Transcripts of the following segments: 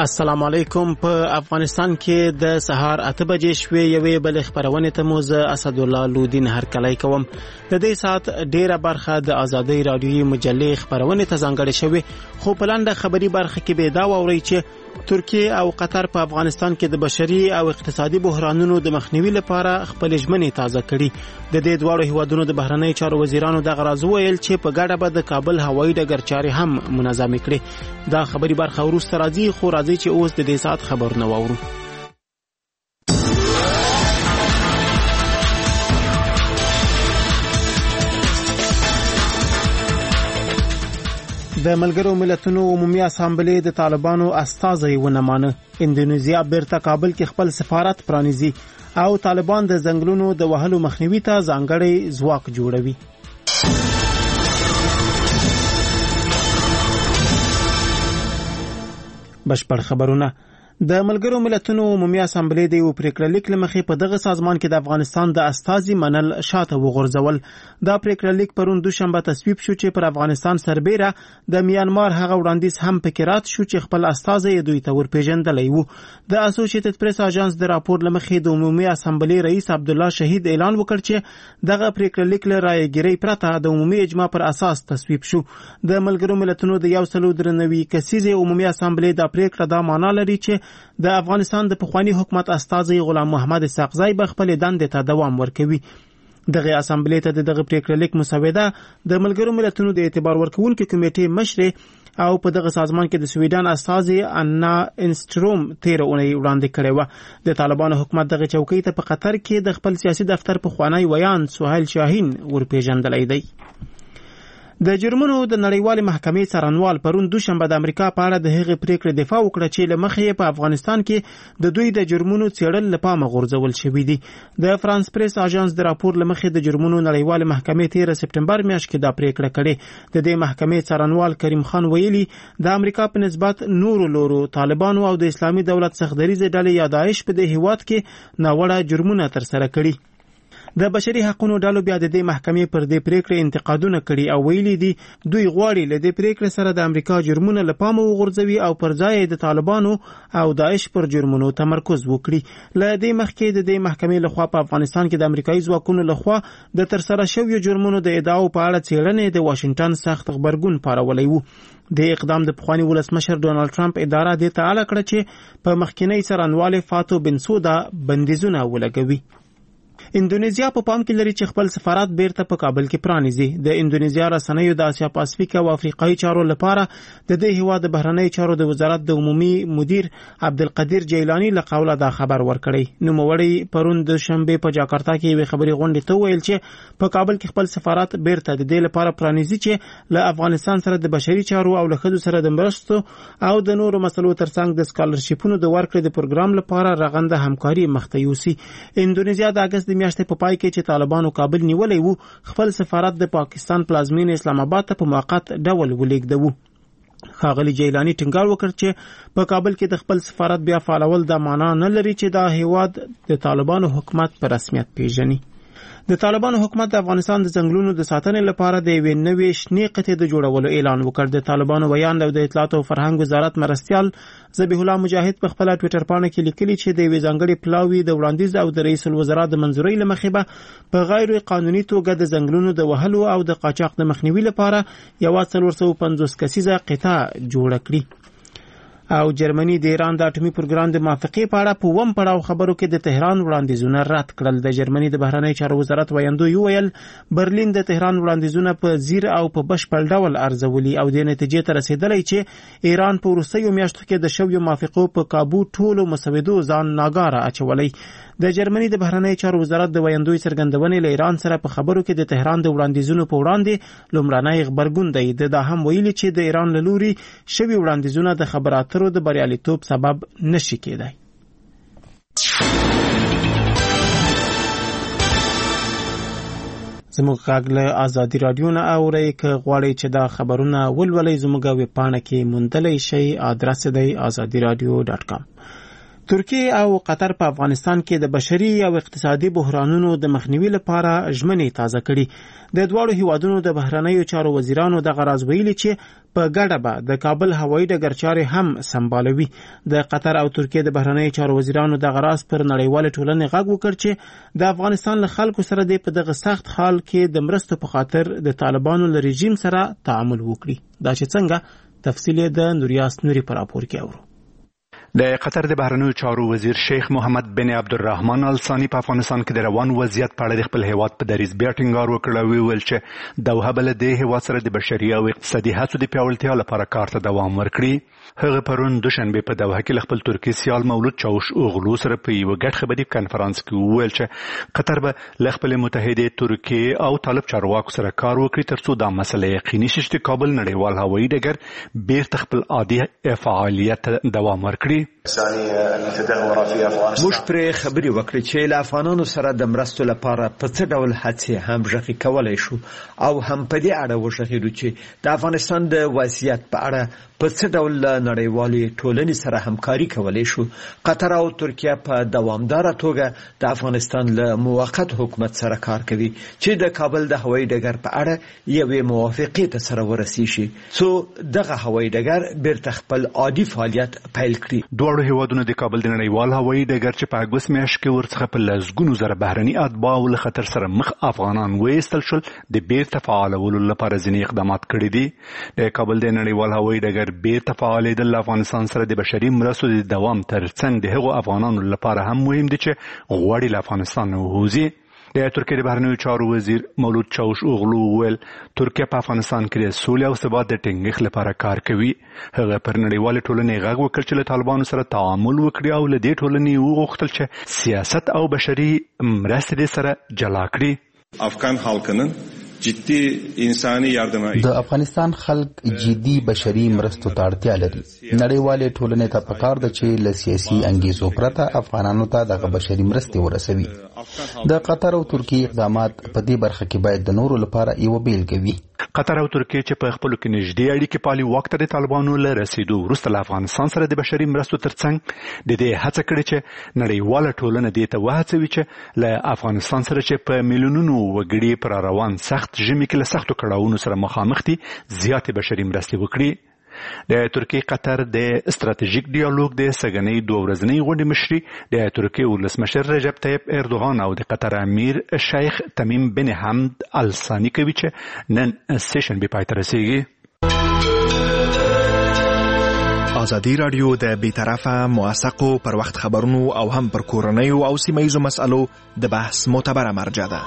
السلام علیکم. په افغانستان کې د سهار 8 بجې شوې یوې بل خبرونه ته موز اسد الله لودین هرکلی کوم. د دې سات ډیره برخه د ازادي رادیوي مجلې خبرونه ته ځانګړې شوې، خو په لاندې خبري برخه کې به دا ووري چې ترکیه او قطر په افغانستان کې د بشري او اقتصادي بحرانونو د مخنیوي لپاره خپل ژمنې تازه کړي. د دې دوه هیوادونو د بهرنی چارو وزیرانو د غراز ویل چې په ګډه به د کابل هوایي ډګر چارې هم منظم کړي. دا خبري برخه ورسته راځي، خو راځي چې اوس د دې سات خبرونه واورو. د ملګرو ملتونو عمومي اسامبلې د طالبانو استازي ونمانه. اندونیزیا بیرته کابل کې خپل سفارت پرانیزي او طالبان د ځنګلونو د وهلو مخنیوي ته ځانګړی ځواک جوړوي. بشپړ خبرونه. د ملګرو ملتونو عمومي اسامبلې د یو پریکړه لیک لمخې په دغه سازمان کې د افغانستان د استازي منل شاته وغورځول. دا پریکړه لیک پرون دوشنبه تصویب شو چې پر افغانستان سربېره د میانمار هغه وړاندیز هم پکې رات شو چې خپل استازي دوی ته ورپېژندلی وو. د اسوسییټډ پریس اژانس د راپور لمخې د عمومي اسامبلې رئیس عبدالله شهید اعلان وکړ چې دغه پریکړه لیک له رایګیرۍ پرته د عمومي اجماع پر اساس تصویب شو. د ملګرو ملتونو د 193 کسیزې عمومي اسامبلې د پریکړه دا معنا لري چې د افغانستان د پخوانی حکومت استازي غلام محمد اسحاقزی به خپل دندې ته دوام ورکوي. دغه اسامبلې ته دغه پریکړه لیک مسوده د ملګرو ملتونو د اعتبار ورکوونکو کمیټې مشر او په دغه سازمان کې د سویډن استازي انا انستروم 13 اونۍ وړاندې کړې و. د طالبانو حکومت دغه چوکۍ ته په قطر کې د خپل سیاسي دفتر په خوانی ویان سهیل شاهین ورپېژندلی دی. د جرمونو د نړیوالې محکمې څارنوال پرون دوشنبه د امریکا په اړه د هغې پریکړې دفاع وکړه چې له مخې په افغانستان کې د دوی د جرمونو څېړل له پامه غورځول شوي دي. د فرانس پریس اژانس د راپور له مخې د جرمونو نړیوالې محکمې 13 سپټمبر میاشت کې دا پریکړه کړې. د دې محکمې څارنوال کریم خان ویلي د امریکا په نسبت نورو لورو طالبانو او د اسلامي دولت څخدریزې ډلې یا داعش په دې هیواد کې ناوړه جرمونه ترسره کړي. د بشري حقوقو ډلو بیا د دې محکمې پر دې پریکړې انتقادونه کړي او ویلي دي دوی غواړي له دې پریکړې سره د امریکا جرمونه له پامه وغورځوي او پر ځای د طالبانو او داعش پر جرمونو تمرکز وکړي. له دې مخکې د دې محکمې لخوا په افغانستان کې د امریکایي ځواکونو لخوا د ترسره شویو جرمونو د ادعاو په اړه څېړنې د واشنگټن سخت غبرګون پارولی وو. د اقدام د پخوانی ولسمشر ډونالد ټرمپ اداره د تعالی کړه چې په مخکینی څارنوال فاتو بنسودا بندیزونه ولګوي. اندونیزیا په پام کې لري چې خپل سفارت بیرته په کابل کې پرانیزي. د اندونیزیا رسنیو د اسیا پاسفیک او افریقایي چارو لپاره د دې هیواد د بهرنی چارو د وزارت د عمومي مدیر عبدالقدیر جیلانی له قوله دا خبر ورکړی. نوموړی پرون د شنبه په جاکارتا کې یو خبري غونډه ته ویل چې په کابل کې خپل سفارت بیرته د دې لپاره پرانیزي چې له افغانستان سره د بشري چارو او له خدو سره د مرستو او د نورو مسلو ترڅنګ د سکالرشیپونو د ورکړې د پروګرام لپاره رغنده همکاري مخته یوسي. اندونیزیا د اگست د میاشتې په پای کې چې طالبانو کابل نیولی وو خپل سفارت د پاکستان پلازمینې اسلام آباد ته په موقت ډول ولیږدوه. ښاغلي جیلانی ټینګار وکړ چې په کابل کې د خپل سفارت بیا فعالول دا معنا نه لري چې دا هیواد د طالبانو حکومت په رسمیت پیژني. د طالبانو حکومت د افغانستان د ځنګلونو د ساتنې لپاره د یوې نوې شنې قطعې د جوړولو اعلان وکړ. د طالبانو ویان د اطلاعات او فرهنګ وزارت مرستیال ذبیح الله مجاهد په خپل ټوئیټر پاڼه کې لیکلي چې د یوې ځانګړې پلاوي د وړاندیز او د رئیس الوزرا د منځورۍ له مخې به په غیر قانوني توګه د ځنګلونو د وهلو او د قاچاق د مخنیوي لپاره 450 کسیزه قطعه جوړه کړي. او جرمني د ایران د اټومي پروګرام د موافقې په اړه په وم پړاو خبرو کې د تهران وړاندیزونه رد کړل. د جرمني د بهرنی چارو وزارت ویاندوی ویل برلین د تهران وړاندیزونه په زیر او په بشپړ ډول ارزولي او د نتیجې ته رسیدلی چې ایران په وروستیو میاشتو کې د شویو موافقو په کابو ټولو مسودو ځان ناګاره اچولی. د جرمني د بهرنی چارو وزارت د ویاندوی څرګندونې له ایران سره په خبرو کې د تهران د وړاندیزونو په وړاندې لومړنی غبرګون دی. دا هم ویلي چې د ایران له لوري شوي وړاندیزونه د خبراترو د بریالیتوب سبب نشي کېدای. زموږ غږ له ازادي رادیو نه اورئ. که غواړئ چې دا خبرونه ولولئ زموږ ویب پاڼه کې موندلی شئ. ادرس دی azadiradio.com. ترکیه او قطر په افغانستان کې د بشري او اقتصادي بحرانونو د مخنیوي لپاره ژمنې تازه کړي. د دواړو هیوادونو د بهرنیو چارو وزیرانو دغه راز ویلي چې په ګډه به د کابل هوایي ډګر چارې هم سمبالوي. د قطر او ترکیه د بهرنیو چارو وزیرانو دغه راز پر نړیواله ټولنې غږ وکړ چې د افغانستان له خلکو سره د په دغه سخت حال کې د مرستو په خاطر د طالبانو له رژیم سره تعامل وکړي. دا چې څنګه تفصیل د نوریاس نوري پر راپور کې اورو. د قطر د بهرنیو چارو وزیر شیخ محمد بن عبدالرحمن الثانی په افغانستان کې د روان وضعیت په اړه د خپل هیواد په دریځ بیا ټینګار وکړ او ویل چې دوحه بل د هیواد سره د بشري او اقتصادي هڅو د پیاوړتیا لپاره کار ته دوام ورکړي. هغه پرون دوشنبه په دوحه کې خپل ترکی سیال مولود چاوش اوغلو سره په یو غټ خبري کانفرنس کې ویل چې قطر به خپل متحده ترکیه او طالب چارواکو سره کار وکړي ترڅو دا مسله یقیني شي چې کابل نړیوال هوایي ډګر بیرته خپل عادي فعالیت دوام ورکړي. موږ پرې خبرې وکړې چې له افغانانو سره د مرستو لپاره په څه ډول هڅې هم ژغې کولای شو او هم په دې اړه وژغېدو چې د افغانستان د وضعیت په اړه په څه ډول نړیوالې ټولنې سره همکاري کولای شو. قطر او ترکیه په دوامداره توګه د افغانستان له موقت حکومت سره کار کوي چې د کابل د هوایي ډګر په اړه یوې موافقې ته سره ورسیږي څو دغه هوایي ډګر بیرته خپل عادي فعالیت پیل کړي. دواړو هیوادونو د کابل د نړیوال هوایي ډګر چې په اګوست میاشت کې ورڅخه په لسګونو زره بهرني اتباع له خطر سره مخ افغانان وایستل شول د بیرته فعالولو لپاره ځینې اقدامات کړي دي. د کابل د نړیوال هوایي ډګر بیرته فعالېدل افغانستان سره د بشري مرستو د دوام ترڅنګ د هغو افغانانو لپاره هم مهم دي چې غواړي له افغانستان ووځي. د ترکیه د بهرنیو چارو وزیر مولود چاوش اوغلو ویل ترکیه په افغانستان کې د سولې او ثبات د ټینګښت لپاره کار کوي. هغه پر نړیوال ټولنې غږ وکړ چې له طالبانو سره تعامل وکړي او له دې ټولنې وغوښتل چې سیاست او بشري مرستې سره جلا کړي. افغان خلکının جدي انساني yardıma د افغانستان خلک جدي بشري مرستو ته اړتیا لري. نړیوالې ټولنې ته پکار ده چې له سیاسي انګیزو پرته افغانانو ته دغه بشري مرستې ورسوي. د قطر او ترکیه اقدامات په دې برخه کې باید د نورو لپاره یو بیلګه وي. قطر او ترکیه چې په خپلو کې نږدې اړیکې پالي واک ته د طالبانو له رسیدو وروسته له افغانستان سره د بشري مرستو ترڅنګ د دې هڅه کړې چې نړیواله ټولنه دې ته وهڅوي چې له افغانستان سره چې په میلیونونو وګړي پر روان سخت ژمي کې له سختو کړاوونو سره مخامخ دي زیاتې بشري مرستې وکړي. د ترکیه قطر د استراتیژیک ډیالوګ د سګنۍ دوه ورځنۍ غونډې مشري د ترکیه ولسمشر رجب طیب اردوغان او د قطر امیر شیخ تمیم بن حمد الثانی کوي چې نن سیشن به پای ته رسیږي. ازادي رادیو د بیطرفه موثقو پر وخت خبرونو او هم پر کورنیو او سیمه‌ییزو مسألو د بحث معتبره مرجع ده.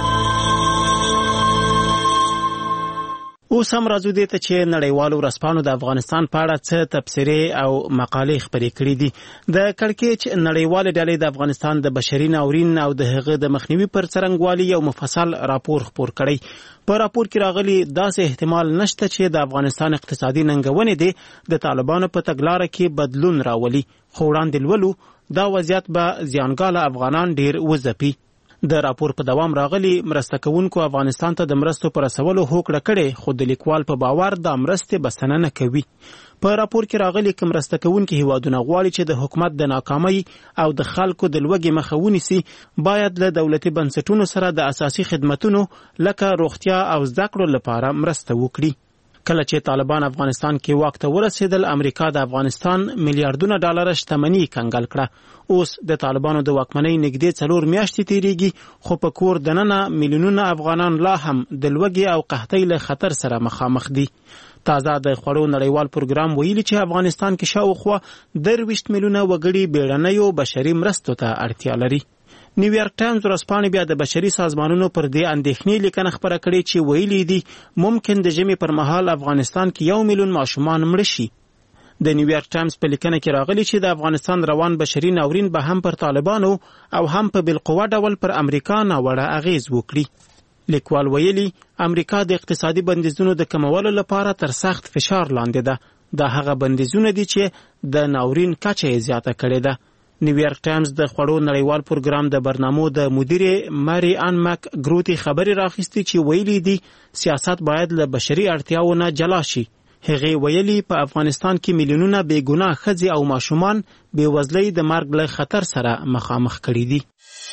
اوس هم راځو دې ته چې نړیوالو ورځپاڼو د افغانستان په اړه څه تبصرې او مقالې خپرې کړې دي. د کړکېچ نړیوالې ډلې د افغانستان د بشري ناورین او د هغه د مخنیوي پر څرنګوالي یو مفصل راپور خپور کړی. په راپور کې راغلي داسې احتمال نشته چې د افغانستان اقتصادي ننګونې دي د طالبانو په تګلاره کې بدلون راولي، خو وړاندې لولو دا وضعیت به زیانګاله افغانان ډیر وځپي. د راپور په دوام راغلي مرسته کوونکو افغانستان ته د مرستو پر رسولو هوکړه کړې، خو د لیکوال په باور دا مرستې بسنه نه کوي. په راپور کې راغلي چې مرسته کوونکي هیوادونه غواړي چې د حکومت د ناکامۍ او د خلکو د لوږې مخه ونیسي، باید له دولتي بنسټونو سره د اساسي خدمتونو لکه روغتیا او زده کړو لپاره مرسته وکړي. کله چې طالبان افغانستان کې واک ته ورسېدل، امریکا د افغانستان میلیارډونه ډالر شتمني کنګل کړه. اوس د طالبانو د واکمنۍ نږدې 4 میاشتې تیریږي، خو په کور دننه میلیونونه افغانان لا هم د لوږې او قحطۍ له خطر سره مخامخ دي. تازه د خوړو نړیوال پروګرام ویلي چې افغانستان کې شاوخوا 23 میلیونه وګړي بیړنیو بشري مرستو ته اړتیا لري. نیویارک ټایمز ورځپاڼې بیا د بشري سازمانونو پر دې اندېښنې لیکنه خپره کړې چې ویلي دي ممکن د ژمي پر مهال افغانستان کې 1 میلیون ماشومان مړه شي. د نیویارک ټایمز په لیکنه کې راغلي چې د افغانستان روان بشري ناورین به هم پر طالبانو او هم په بالقوه ډول پر امریکا ناوړه اغیز وکړي. لیکوال ویلي امریکا د اقتصادي بندیزونو د کمولو لپاره تر سخت فشار لاندې ده. دا هغه بندیزونه دي چې د ناورین کچه یې زیاته کړې ده. نیویارک ټایمز د خوړو نړیوال پروګرام د برنامو د مدیر ماری ان مک ګروتی خبري راخستي چې ویلي دي سیاست باید له بشري اړتیاو نه جلا شي. هغه ویلي په افغانستان کې میلیونونه بې ګناه ښځې او ماشومان بې وزلۍ د مرګ له خطر سره مخامخ کړي دي.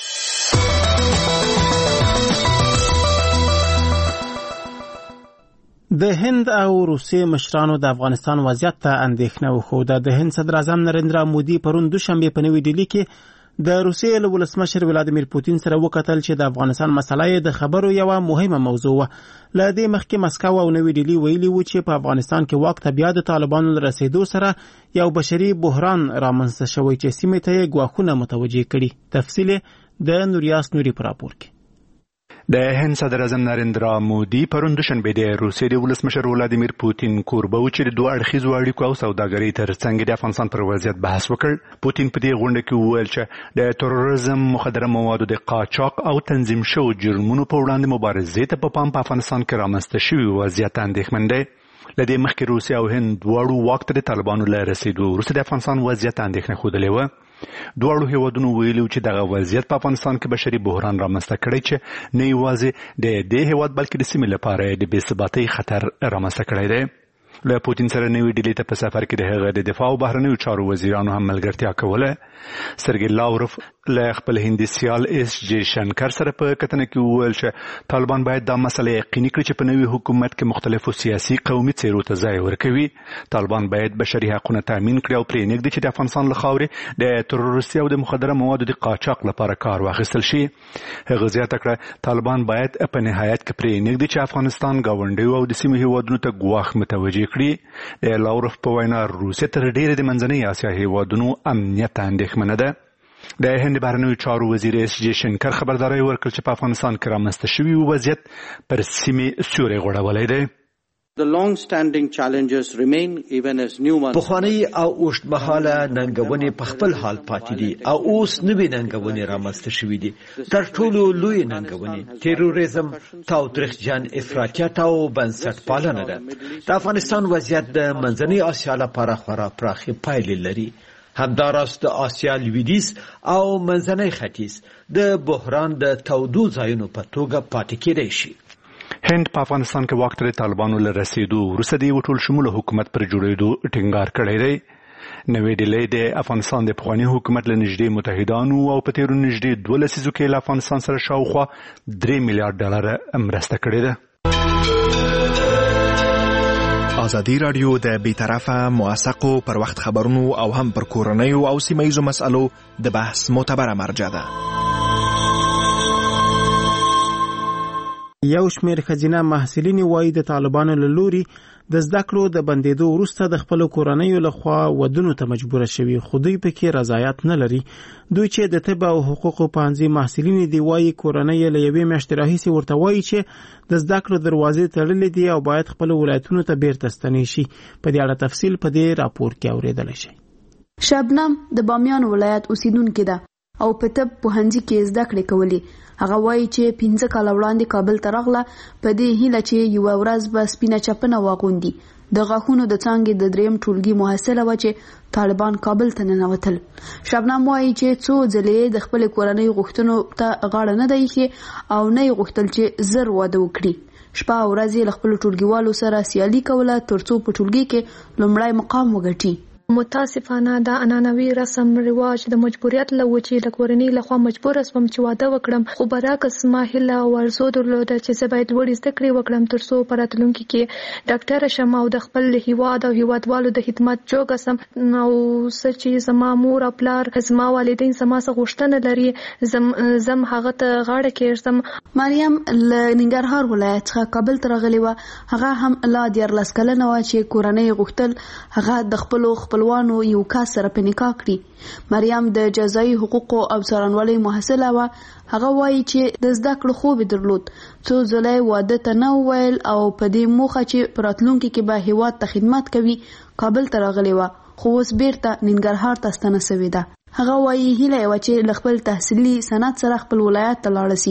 د هند او روسیې مشرانو د افغانستان وضعیت ته اندېښنه وښوده. د هند صدر اعظم نریندرا مودي پرون دوشنبه په نوې ډیلي کې د روسیې له ولسمشر ولادیمیر پوتین سره وکتل چې د افغانستان مسله یې د خبرو یوه مهمه موضوع وه. له دې مخکې مسکو او نوې ډیلي ویلي وو چې په افغانستان کې واک ته بیا د طالبانو له رسېدو سره یو بشري بحران رامنځته شوی چې سیمې ته یې ګواښونه متوجه کړي. تفصیل د نوریاس نوري په راپور کې. د هند صدر اعظم نریندرا مودي پرون دوشنبه د روسیې د ولسمشر ولادیمیر پوتین کوربه و چې د دوه اړخیزو اړیکو او سوداګرۍ ترڅنګ د افغانستان پر وضعیت بحث وکړ. پوتین په دې غونډه کې وویل چې د تروریزم، مخدره موادو د قاچاق او تنظیم شوو جرمونو په وړاندې مبارزې ته په پام په افغانستان کې رامنځته شوي وضعیت اندېښمن دی. له دې مخکې روسیه او هند دواړو واک ته د طالبانو له رسېدو وروسته د افغانستان وضعیت اندېښنه ښودلې وه. دواړو هیوادونو ویلي چې دغه وضعیت په افغانستان کې بشري بحران رامنځته کړی چې نه یوازې د دې هیواد بلکې د سیمې لپاره د بې ثباتۍ خطر رامنځته کړی دی. له پوتین سره نوې ډیلي ته په سفر کې د هغه د دفاع او بهرنیو چارو وزیرانو هم ملګرتیا کوله. سرګی لاوروف له خپل هندي سیال اس جی شنکر سره په کتنه کې وویل چې طالبان باید دا مسله یقیني کړي چې په نوي حکومت کې مختلفو سیاسي قومي څیرو ته ځای ورکوي. طالبان باید بشري حقونه تامین کړي او پرې نږدې چې د افغانستان له خاورې د تروریستي او د مخدره موادو د قاچاق لپاره کار واخیستل شي. هغه زیاته کړه طالبان باید په نهایت کې پرې نږدې چې افغانستان ګاونډیو او د سیمې هیوادونو ته ګواښ متوجه کړي. د لاوروف په وینا روسیه تر ډیره د منځنۍ اسیا هیوادونو امنیت اندېښمنه ده. د هند بهرنیو چارو وزیر اس جی شنکر خبرداری ورکړ چې په افغانستان کې رامنځته شوي وضعیت پر سیمې سیوری غوړولی دی. The long-standing challenges remain even as new ones. پخوانی او اوږدمهاله ننګونې په خپل حال پاتې دي او اوس نوې ننګونې رامنځته شوي دي. تر ټولو لوی ننګونې تروریزم، تاوتریخجن افراطیت او بنسټپالنه ده. د افغانستان وضعیت د منځنۍ اسیا لپاره خورا پراخې پایلې لري. همداراز د آسیا لویدیځ او منځنۍ ختیځ د بحران د تودو ځایونو په توګه پاتې کېدای شي. هند په افغانستان کې واک ته د طالبانو له رسېدو وروسته د یو ټول شموله حکومت پر جوړېدو ټینګار کړی دی. نوې ډیلي د افغانستان د پخواني حکومت له نږدې متحدانو او په تیرو نږدې 12 لسیزو کې له افغانستان سره شاوخوا $3 میلیارډ مرسته کړې ده. ازادي راډیو د بیطرفه موثقو پر وخت خبرونو او هم پر کورنیو او سیمه‌ییزو مسألو د بحث معتبره مرجع ده. یو شمېر ښځینه محصلین وایي د طالبانو له لوري د زده کړو د بندېدو وروسته د خپلو کورنیو لخوا ودونو ته مجبوره شوي، خو دوی پکې رضایت نه لري. دوی چې د طب او حقوقو پوهنځي محصلین دي وایي کورنۍ له یوې میاشتې راهیسې ورته وایي چې د زده کړو دروازې تړلې دي او باید خپلو ولایتونو ته بیرته ستنې شي. په دې اړه تفصیل په دې راپور کې اورېدلی شئ. شبنم د بامیان ولایت اوسیدونکې ده او په طب پوهنځي کې زده کړې کولې. هغه وایي چې 15 کاله وړاندې کابل ته راغله په دې هیله چې یوه ورځ به سپینه چپنه واغوندي. د غاښونو د څانګې د دریم ټولګي محصله وه چې طالبان کابل ته ننوتل. شبنم وایي چې څو ځلې د خپلې کورنۍ غوښتنو ته غاړه نه ده ایښې او نه یې غوښتل چې زر واده وکړي. شپه او ورځ یې له خپلو ټولګیوالو سره سیالي کوله ترڅو په ټولګي کې لومړی مقام وګټي. متاسفانه دا عنعنوي رسم رواج د مجبوریت له وجې له کورنۍ لخوا مجبوره شوم چې واده وکړم، خو برعکس ما هیله او ارزو درلوده چې زه باید لوړې زده کړې وکړم ترڅو په راتلونکي کې ډاکټره شم او د خپل هیواد او هیوادوالو د خدمت جوګه سم. او څه چې زما مور او پلار زما والدین زما څخه غوښتنه لري زم هغه ته غاړه کېږدم. مریم له ننګرهار ولایت څخه کابل ته راغلې وه. هغه هم لا 14 کلنه وه چې کورنۍ غوښتل هغه د خپلوانو یو کس سره په نکاح کړي. مریم د جزایي حقوقو او څارنوالۍ محصله وه. هغه وایي چې د زده کړو خوب یې درلود، څو ځله واده ته نه وویل او په دې موخه چې په راتلونکي کې به هیواد ته خدمت کوي کابل ته راغلې وه، خو اوس بیرته ننګرهار ته ستنه سوې ده. هغه وایي هیله یې وه چې له خپل تحصیلي سند سره خپل ولایت ته لاړه سي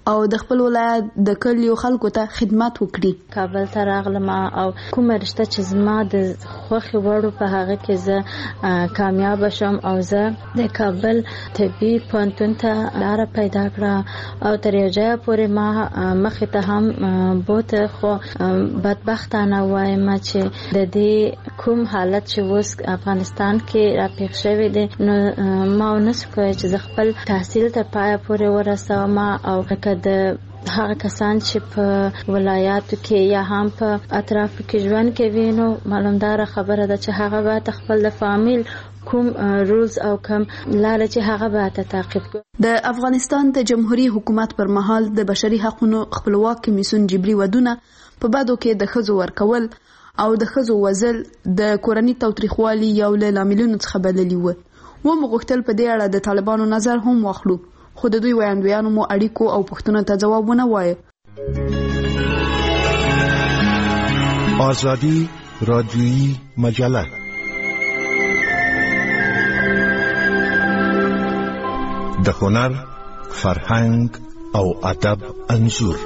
او د خپل ولایت د کلیو خلکو ته خدمات وکړي. کابل ته راغلم او کومه رشته چې زما د خوښې وړو په هغه کې زه کامیاب شم او زه د کابل طبي پوهنتون ته لاره پیدا کړه او تر یو ځایه پورې ما مخې ته هم بوته، خو بدبختانه وایم چې د دې کوم حالت چې اوس افغانستان کې راپېښ شوی دی نو ما ونسو کوی چې زه خپل تحصیل تر پایه پورې ورسوم او که د هغه کسان چې په ولایاتو کې یا هم په اطرافو کې ژوند کوي نو معلومداره خبره ده چې هغه باید خپل د فامیل کوم رولز او کوم لاره چې هغه باید تعقیب کړي. د افغانستان د جمهوریت حکومت پر مهال د بشري حقوقو خپلواک کمیسیون جبري ودونه په بادو کې د ښځو ورکول او د ښځو وژل د کورني تاوتریخوالي یو له لاملونو څخه بللي وو. موږ غوښتل په دې اړه د طالبانو نظر هم واخلو، خو د دوی وړاندویانو مو اړیکو او پوښتنو ته ځوابونه وایي. آزادی رادیویی مجله د هنر، فرهنګ او ادب انځور.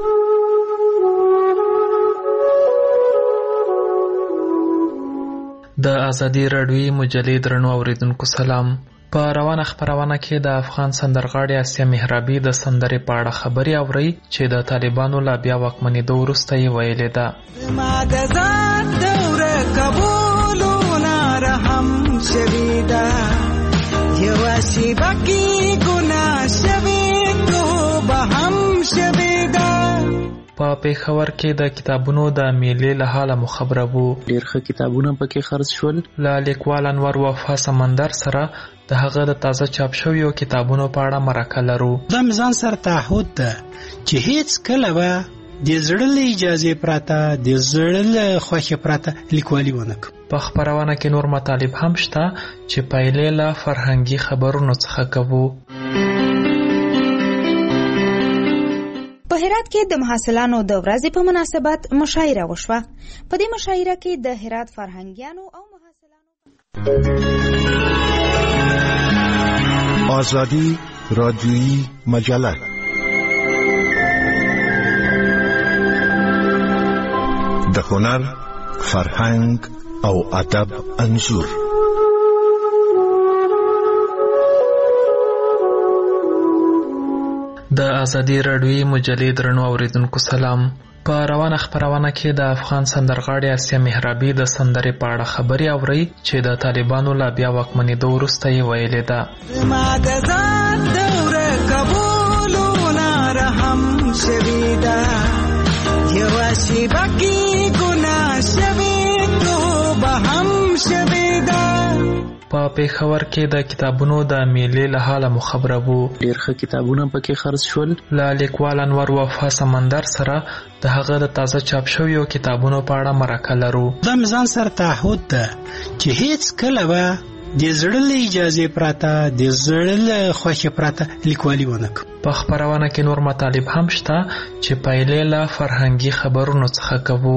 د ازادي راډیویی مجلې درنو اوریدونکو سلام. په روانه خبرونه کې د افغان سندرغاړي اسیا محرابي د سندرې په اړه خبري اوري چې د طالبانو لا بیا واکمنېدو وروسته یې ویلې ده. ما د ځان دوره قبولونه رحم شویدا یو شیبه کې ګناه شوی تو به هم شویدا. په پېښور کې د کتابونو د میلې له حاله مو خبره وو. ډېر ښه کتابونه پکې خرڅ شول. له لیکوال انور وفا سمندر سره د هغه د تازه چاپ شویو کتابونو په اړه مرکه لرو. دا مې ځان سره تعهد ده چې هیڅ کله به د زړه له اجازې پرته، د زړه له خوښې پرته لیکوالي ونه کړم. په خبرونه کې نور مطالب هم شته چې پایلې له فرهنګي خبرونو څخه کوو. په هرات کې د محصلانو د ورځې په مناسبت مشاعره وشوه. په دې مشاعره کې د هرات فرهنګیانو او آزادی رادیویی مجله د هنر، فرهنګ او ادب انځور. د ازادي راډیویی مجلې درنو اوریدونکو سلام. په روانه خبرونه کې د افغان سندرغاړي اسیا محرابي د سندرې په اړه خبري اوري چې د طالبانو لا بیا واکمنېدو وروسته یې ویلې ده. ما د ځان دوره قبولونه رحم شویدا یو شیبه کې ګناه شوی تو به هم شویدا. په پېښور کې د کتابونو د میلې له حاله مو خبره وو. ډېر ښه کتابونه پکې خرڅ شول. له لیکوال انور وفا سمندر سره د هغه د تازه چاپ شویو کتابونو په اړه مرکه لرو. دا مې ځان سره تعهد ده چې هیڅ کله به د زړه له اجازې پرته، د زړه له خوښې پرته لیکوالي ونه کړم. په خبرونه کې نور مطالب هم شته چې پایلې له فرهنګي خبرونو څخه کوو.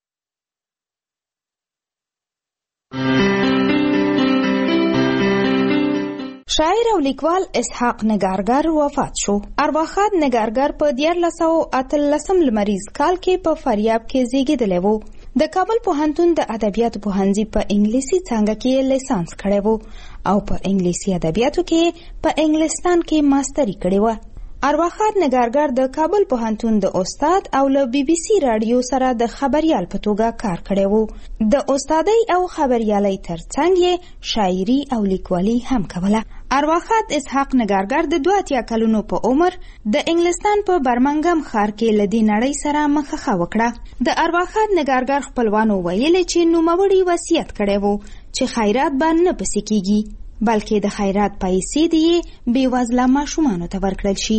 شاعر او لیکوال اسحاق نگارګر وفات شو. ارواښاد نگارګر په 1918 لمریز کال کې په فاریاب کې زیږیدلی و. د کابل پوهنتون د ادبیاتو پوهنځي په انګلیسي څانګه کې لیسانس کړی و او په انګلیسي ادبیاتو کې په انګلستان کې ماستري کړې و. ارواښاد نگارګر د کابل پوهنتون د استاد او له بي بي سي رادیو سره د خبريال په توګه کار کړی و. د استادۍ او خبريالۍ ترڅنګ یې شاعري او لیکوالي هم کوله. ارواښاد اسحاق نگارګر د 82 کلونو په عمر د انګلستان په برمنګم ښار کې له دې نړۍ سره مخه وکړه. د ارواښاد نگارګر خپلوانو ویلي چې نوموړي وصیت کړی و چې خیرات به نه پسې کیږي بلکې د خیرات پیسې دې بې وزله ماشومانو ته ورکړل شي.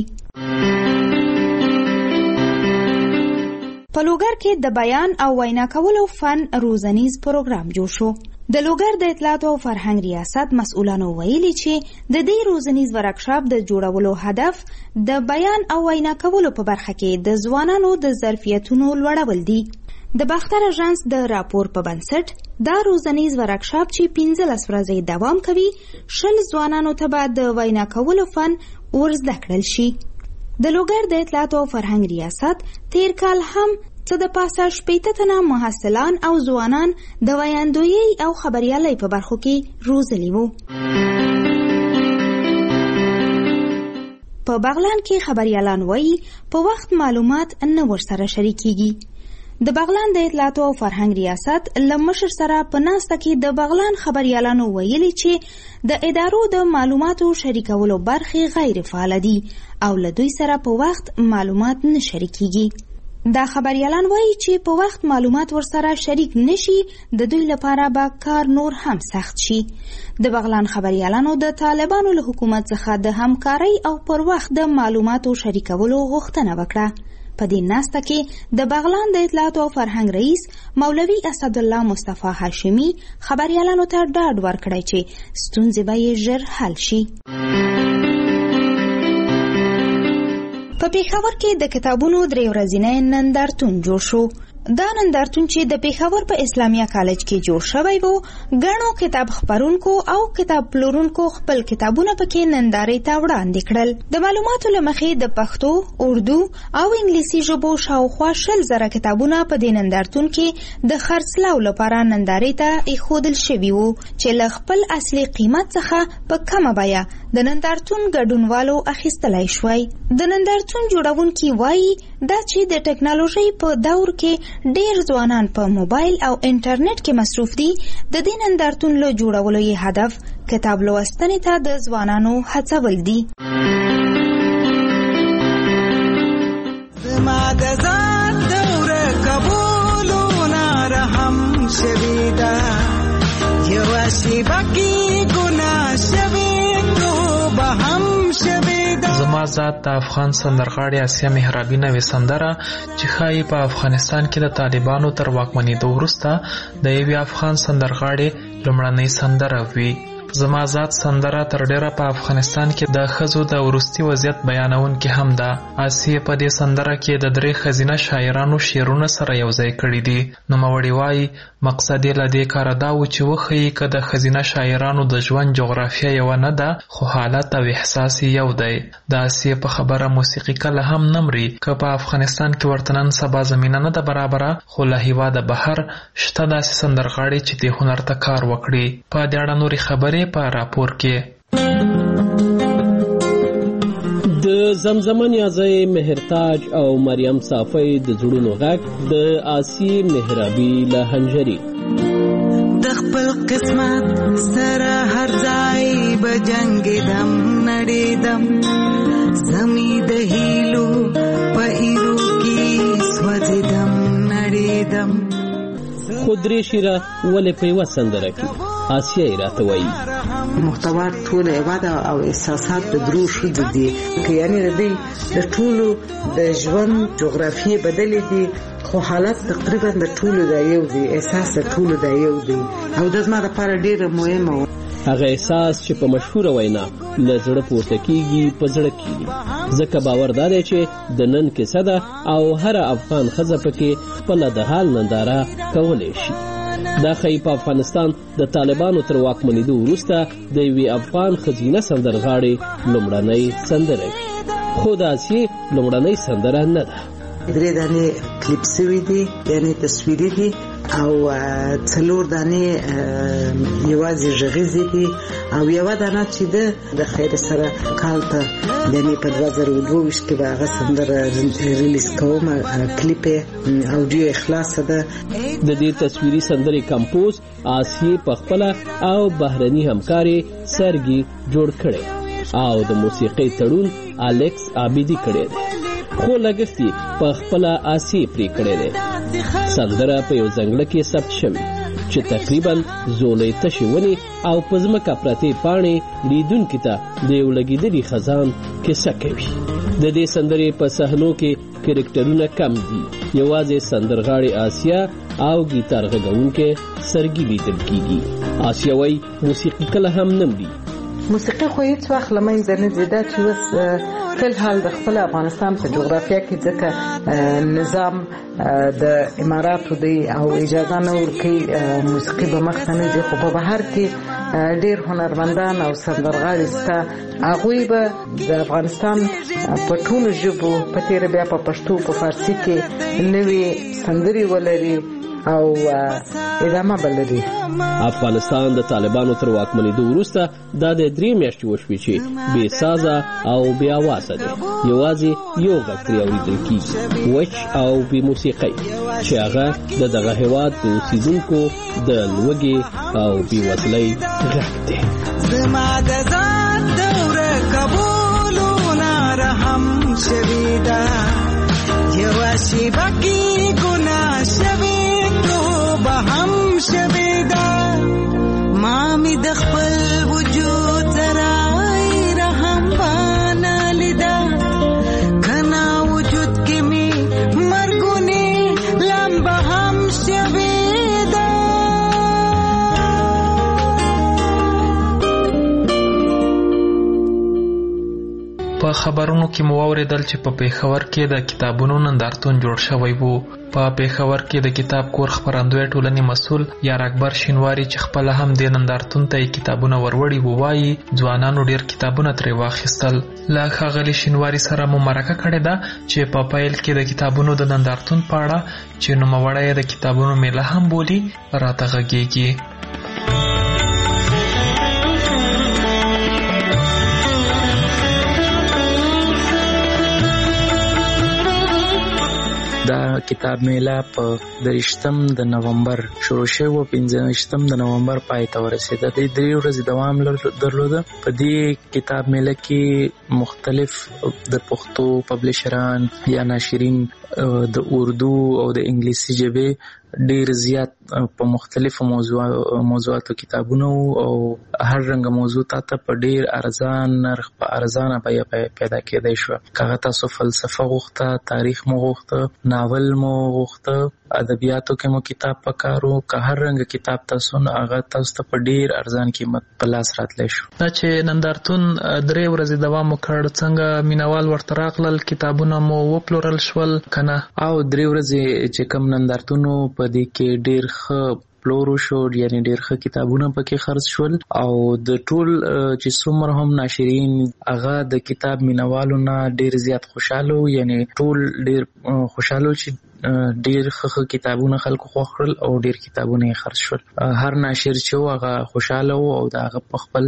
په لوګر کې د بیان او وینا کولو فن روزنیز پروګرام جوړ شو. د لوګر د اطلاعات او فرهنګ ریاست مسؤلانو ویلي چې د دې روزنیز ورکشاپ د جوړولو هدف د بیان او وینا کولو په برخه کې د ځوانانو د ظرفیتونو لوړول دي. د باختر اژانس د راپور په بنسټ دا روزنیز ورکشاپ چې 15 ورځې دوام کوي 10 ځوانانو ته به د وینا کولو فن ورزده کړل شي. د لوګر د اطلاعات او فرهنګ ریاست تیر کال هم څه د پاسه 80 تنه محصلان او ځوانان د ویاندویي او خبریالۍ په برخو کې روزلي وو. په بغلان کې خبریالان وایي په وخت معلومات نه ورسره شریکيږي. د بغلان د اطلاعات او فرهنګ ریاست لمشر سره په ناسته کې د بغلان خبریالانو ویلي چې د ادارو د معلوماتو شریکولو برخې غیر فعال دي او له دوی سره په وخت معلومات نه شریکيږي. دا خبریالان وایي چې په وخت معلومات ورسره شریک نشي د دوی لپاره به کار نور هم سخت شي. د بغلان خبریالانو د طالبانو له حکومت څخه د همکارۍ او پر وخت د معلوماتو شریکولو غوښتنه وکړه. په دې ناسته کې د بغلان د اطلاعات او فرهنګ رئیس مولوي اسدالله مصطفی هاشمي خبریالانو ته ډاډ ورکړی چې ستونزې به یې ژر حل شي. په پېښور کې د کتابونو 3 ورځنی نندارتون جوړ شو. دا نندارتون چې د پېښور په اسلامیه کالج کې جوړ شوی وو، ګڼو کتاب خپرونکو او کتاب پلورونکو خپل کتابونه پکې نندارې ته وړاندې کړل. د معلوماتو له مخې د پښتو، اردو او انګلیسي ژبو شاوخوا 100,000 کتابونه په دې نندارتون کې د خرڅلاو لپاره نندارې ته ایښودل شوي وو چې له خپل اصلي قیمت څخه په کمه بیه د نندارتون ګډونوالو اخیستلی شوی. د نندارتون جوړونکي وایي دا چې د ټکنالوژۍ په دور کې ډیر ځوانان په موبایل او انټرنیټ کې مصروف دي، د دې نندارتون له جوړولو یې هدف کتاب لوستنې ته د ځوانانو هڅول دي. زما د ځان دوره قبولونه رحم شوي ده، یوه شیبه کې ګناه شوي توبه هم شوي ده. زما ذات د افغان سندرغاړي آسیا محرابي نوې سندره چې ښایي په افغانستان کې د طالبانو تر واکمنېدو وروسته د یوې افغان سندرغاړي لومړنۍ سندره وي. زما ذات سندره تر ډیره په افغانستان کې د ښځو د وروستي وضعیت بیانونکې هم ده. آسیا په دې سندره کې د 3 ښځینه شاعرانو شعرونه سره یوځای کړي دي. نوموړي وایي مقصد یې له دې کاره دا و چې وښیي که د ښځینه شاعرانو د ژوند جغرافیه یوه نه ده، خو حالت او احساس یو دی. د آسیا په خبره موسیقي کله هم نه مري. که په افغانستان کې ورته نن سبا زمینه نه ده برابره، خو له هېواده بهر شته داسې سندرغاړي چې دې هنر ته کار وکړي. په دې اړه نورې خبرې په راپور کې. د زمزمه نیازی مهرتاج او مریم صافی د زړونو غږ د آسی محرابي له هنجري. د خپل قسمت سره هر ځای به جنګېدم نړېدم، زمي د هیلو په ایرو کې سوځېدم نړېدم. خو درې شیره ولې په یوه سندره کې آسیا یې راته وایي. محتوا ټوله عبادت او احساسات د درو ښځو دي، که یعنې د دوی د ټولو د ژوند جغرافیې بدلې دي، خو حالت تقریبا د ټولو دا یو دی، احساس د ټولو دا یو دی، او دا زما لپاره ډېره مهمه وه. هغه احساس چې په مشهوره وینا له زړه پورته کېږي په زړه کېږي، ځکه باور دا دی چې د نن کیسه ده او هره افغان ښځه پکې خپله د حال ننداره کولی شي. دا ښایي په افغانستان د طالبانو تر واکمنېدو وروسته د یوې افغان ښځینه سندرغاړې لومړنۍ سندره وي، خو د آسیې لومړنۍ سندره نه ده. 3 دانې کلیپ سوي دي، یعنې تصویري دي، او 4 دانې یوازې غږیزې دي، او یوه دانه چې د خیر سره کال ته یعنې په 2022 کې به هغه سندره ریلیز کوم، کلیپ اوډیو خلاصه ده. د دې تصویري سندرې کمپوز آسیې په خپله او بهرني همکارې سرګي جوړ کړی او د موسیقۍ تړون الکس عابدي کړی دی، خو لګښت یې په خپله آسیې پرې کړی دی. سندره په یو ځنګله کې ثبت شوې چې تقریبا زولۍ تشې ونې او په ځمکه پرتې پاڼې لیدونکي ته د یو لګېدلي خزان کیسه کوي. د دې سندرې په صحنو کې کرکټرونه کم دي، یوازې سندرغاړې آسیا او ګیتار غږونکی سرګي لیدل کیږي. آسیا وایي موسیقي کله هم نه مري. موسیقي خو هیڅ وخت له منځه نه ځي، دا چې اوس فلحال د خپل افغانستان په جغرافیه کې ځکه نظام د اماراتو دی او اجازه نه ورکوي موسیقي به مخته نه ځي، خو په بهر کې ډیر هنرمندان او سندرغاړي ستا هغوی به د افغانستان په ټولو ژبو په تیره بیا په پښتو په فارسي کې نوې سندرې ولري او ادامه بلري. افغانستان د طالبانو تر واکمنېدو وروسته دا د 3 میاشتې وشوې چې بې سازه او بې اوازه دی. یوازې یو غږ پرې اورېدل کېږي، وچ او بې موسیقۍ، چې هغه د دغه هېواد د اوسېدونکو د لوږې او بېوزلۍ غږ دی. زما د ذات دوره قبولونه رحم شوې ده، یوه شېبه کې ګناه شوې توبه هم شوې ده. ما مې د خپل وجود سره رحم بانه لیده، کنا وجود کې مې مرګونې لمبه هم شوې ده. په خبرونو کې مو واورېدل چې په پېښور کې د کتابونو نندارتون جوړ شوی وو. په پېښور کې د کتاب کور خپرندوی ټولنې مسؤل یار اکبر شینواري چې خپله هم د نندارتون ته کتابونه وروړي وو وایي ځوانانو ډېر کتابونه ترې واخیستل. له ښاغلي شینواري سره مو مرکه کړې ده چې په پیل کې د کتابونو د نندارتون په اړه چې نوموړی یې د کتابونو میله هم بولي راته غږېږي. دا کتاب میله په 23 د نومبر شروع شوه او 25 د نومبر پای ته ورسېده. د 3 ورځې دوام درلوده. په دې کتاب میله کې مختلف د پښتو پبلشران یا ناشرین د اردو او د انګلیسي ژبې ډیر زیات په مختلفو موضوعاتو کتابونه او هر رنګ موضوع ته په ډیر ارزان نرخ په ارزانه بیه پیدا کېدای شو. که تاسو فلسفه غوښته، تاریخ مو غوښته، ناول مو غوښته، ادبیاتو کې مو کتاب پکارو، که هر رنګ کتاب تاسو هغه تاسو ته په ډیر ارزان قیمت په لاس راتلی شو. دا چې نندارتون 3 ورځې دوام وکړ، څنګه مینوال ورته راغلل؟ کتابونه مو وپلورل شول کنه؟ او 3 ورځې چې کوم نندارتونو په دې کې ډیر ښه پلور وشو، یعنی ډیر ښه کتابونه پکې خرڅ شول او د ټول چې څومره هم ناشرین هغه د کتاب مینوالو نه ډیر زیات خوشاله، یعنی ټول ډیر خوشاله چې ډیر ښه کتابونه خلکو خوښ کړل او ډیر کتابونه یې خرڅ شول. هر ناشر چې هغه خوشاله و او د هغه په خپل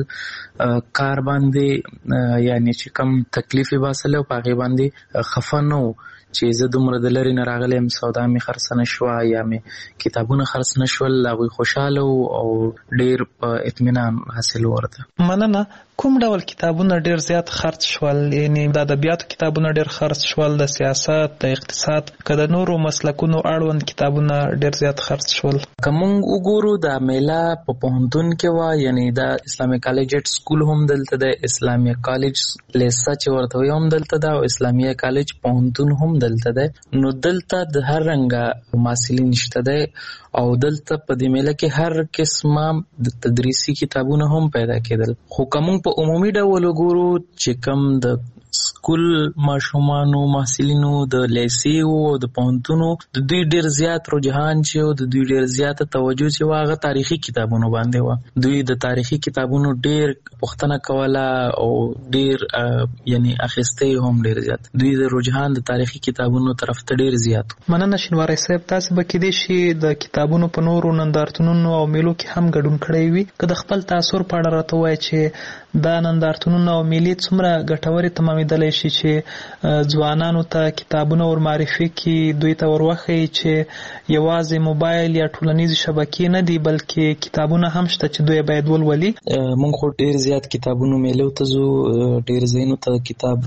کار باندې یعنی چې کم تکلیف یې باسلی او په هغې باندې خفه نه و چې زه دومره د لرې نه راغلی یم، سودا مې خرڅه نه شوه یا مې کتابونه خرڅ نه شول. هغوی خوشاله و او ډیر په اطمینان حاصل ورته. مننه. کوم ډول کتابونه ډیر زیات خرڅ شول؟ یعنی د ادبیاتو کتابونه ډیر خرڅ شول، د سیاست، د اقتصاد، که د نورو مسلکونو اړوند کتابونه ډیر زیات خرڅ شول؟ که موږ وګورو دا میله په پوهنتون کې وه، یعنی دا اسلامي کالج سکول هم دلته ده، اسلامي کالج لیسه چې ورته وایي هم دلته ده او اسلامي کالج پوهنتون هم دلته ده. نو دلته د هر رنګه محصلین شته ده او دلته په دې میله کې هر قسمه د تدریسي کتابونه هم پیدا کېدل. خو که موږ په عمومي ډول وګورو چې کوم د سکول ماشومانو محصلینو د لیسې او د پوهنتونو د دوی ډیر زیات رجحان چې او د دوی ډیر زیاته توجه چې هغه تاریخي کتابونو باندې و. دوی د تاریخي کتابونو ډیر پوښتنه کوله او ډیر یعنی اخیسته هم ډیر زیات. دوی د رجحان د تاریخي کتابونو طرف ته ډیر زیات. مننه شینواری صاحب. تاسو به کېدای شي د کتابونو په نورو نندارتونونو او میلو کې هم ګډون کړی وي. که د خپل تاثر په اړه راته ووایئ چې دا نندارتونونه او میلې څومره ګټورې تمامېدلی شي چې ځوانانو ته کتابونه ور معرفي کړي، دوی ته ور وښیي چې یوازې موبایل یا ټولنیزې شبکې نه دي بلکې کتابونه هم شته چې دوی باید ولولي. موږ خو ډیر زیات کتابونو میلو ته ځو، ډیر ځایونو ته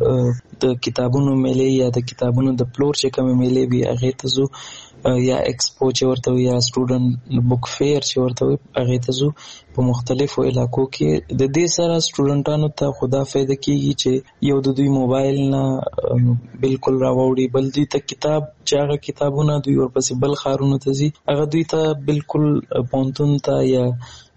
د کتابونو میلې یا د کتابونو د پلور چې کومې میلې وي هغې ته ځو، یا ایکسپو چې ورته وي یا سټوډنټ بک فیر چې ورته وي هغې ته ځو. په مختلفو علاقو کې د دې سره سټوډنټانو ته خو دا فایده کېږي چې یو د دوی موبایل نه بالکل راوړي، بل دوی ته کتاب چې هغه کتابونه دوی ورپسې بل ښارونو ته ځي هغه دوی ته بالکل پوهنتون ته یا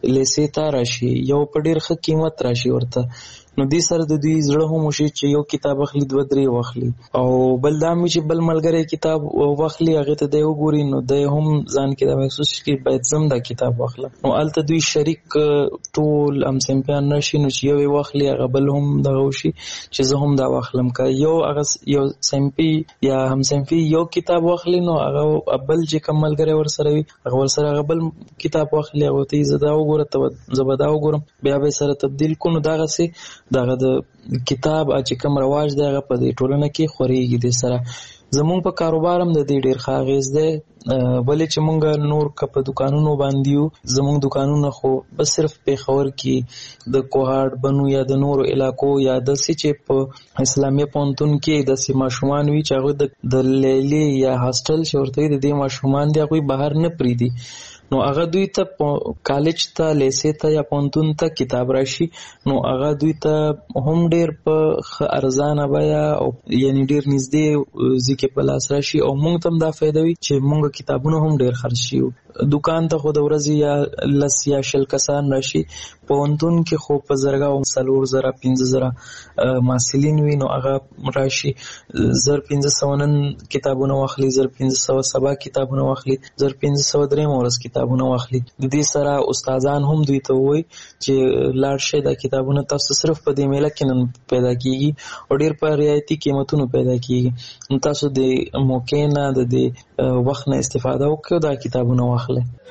لیسې ته راشي، یو په ډیر ښه قیمت راشي ورته، نو دې سره د دوی زړه هم وشي چې یو کتاب اخلي 2-3 واخلي، او بل دا هم چې بل ملګری کتاب واخلي هغې ته دی وګوري، نو دی هم ځان کې دا محسوس کړي باید زه هم دا کتاب واخلم. نو هلته دوی شریک ټول همصنفیان راشي، نو چې یو یې واخلي هغه بل هم دغه وشي چې زه هم دا واخلم. که یو صنفي یا همصنفي یو کتاب واخلي، نو هغه بل چې کوم ملګری ورسره وي هغه ورسره هغه بل کتاب واخلي، هغه ته یې زه دا وګوره زه به دا وګورم، بیا به یې سره تبدیل کړو. نو دغسې دغه د کتاب چې کوم رواج دی هغه په دې ټولنه کې خورېږي. دې سره زمونږ په کاروبار هم د دې ډېر ښه اغېز دی، ولې چې مونږ نور که په دوکانونو باندې یو، زمونږ دوکانونه خو بس صرف پېښور کې د کوهاټ بنو یا د نورو علاقو یا داسې چې په اسلامیه پوهنتون کې داسې ماشومان وي چې هغوی د لیلې یا هاسټل چې ورته وي د دې ماشومان دي هغوی بهر نه پرېږدي، نو هغه دوی ته کالج ته لیسې ته یا پوهنتون ته کتاب راشي، نو هغه دوی ته هم ډېر په ښه ارزانه بیه او یعنې ډېر نږدې ځای کې په لاس راشي، او موږ ته هم دا فایده وي چې موږ کتابونه هم ډېر خرڅ شي. دوکان ته خو د ورځې یا 10 یا 20 کسان راشي، پوهنتون کې خو په زرګاو 4,000-15,000 محصلین وي، نو هغه راشي 1,500 نن کتابونه واخلي، 1,500 سبا کتابونه واخلي، 1,500 درېیمه ورځ کتابونه واخلي. د دې سره استادان هم دوی ته وایي چې لاړ شئ دا کتابونه تاسو صرف په دې میله کې نن پیدا کېږي او ډېر په رعایتي قیمتونو پیدا کېږي، نو تاسو د موقع نه د دې وخت نه استفاده وکړئ او دا کتابونه واخلئ.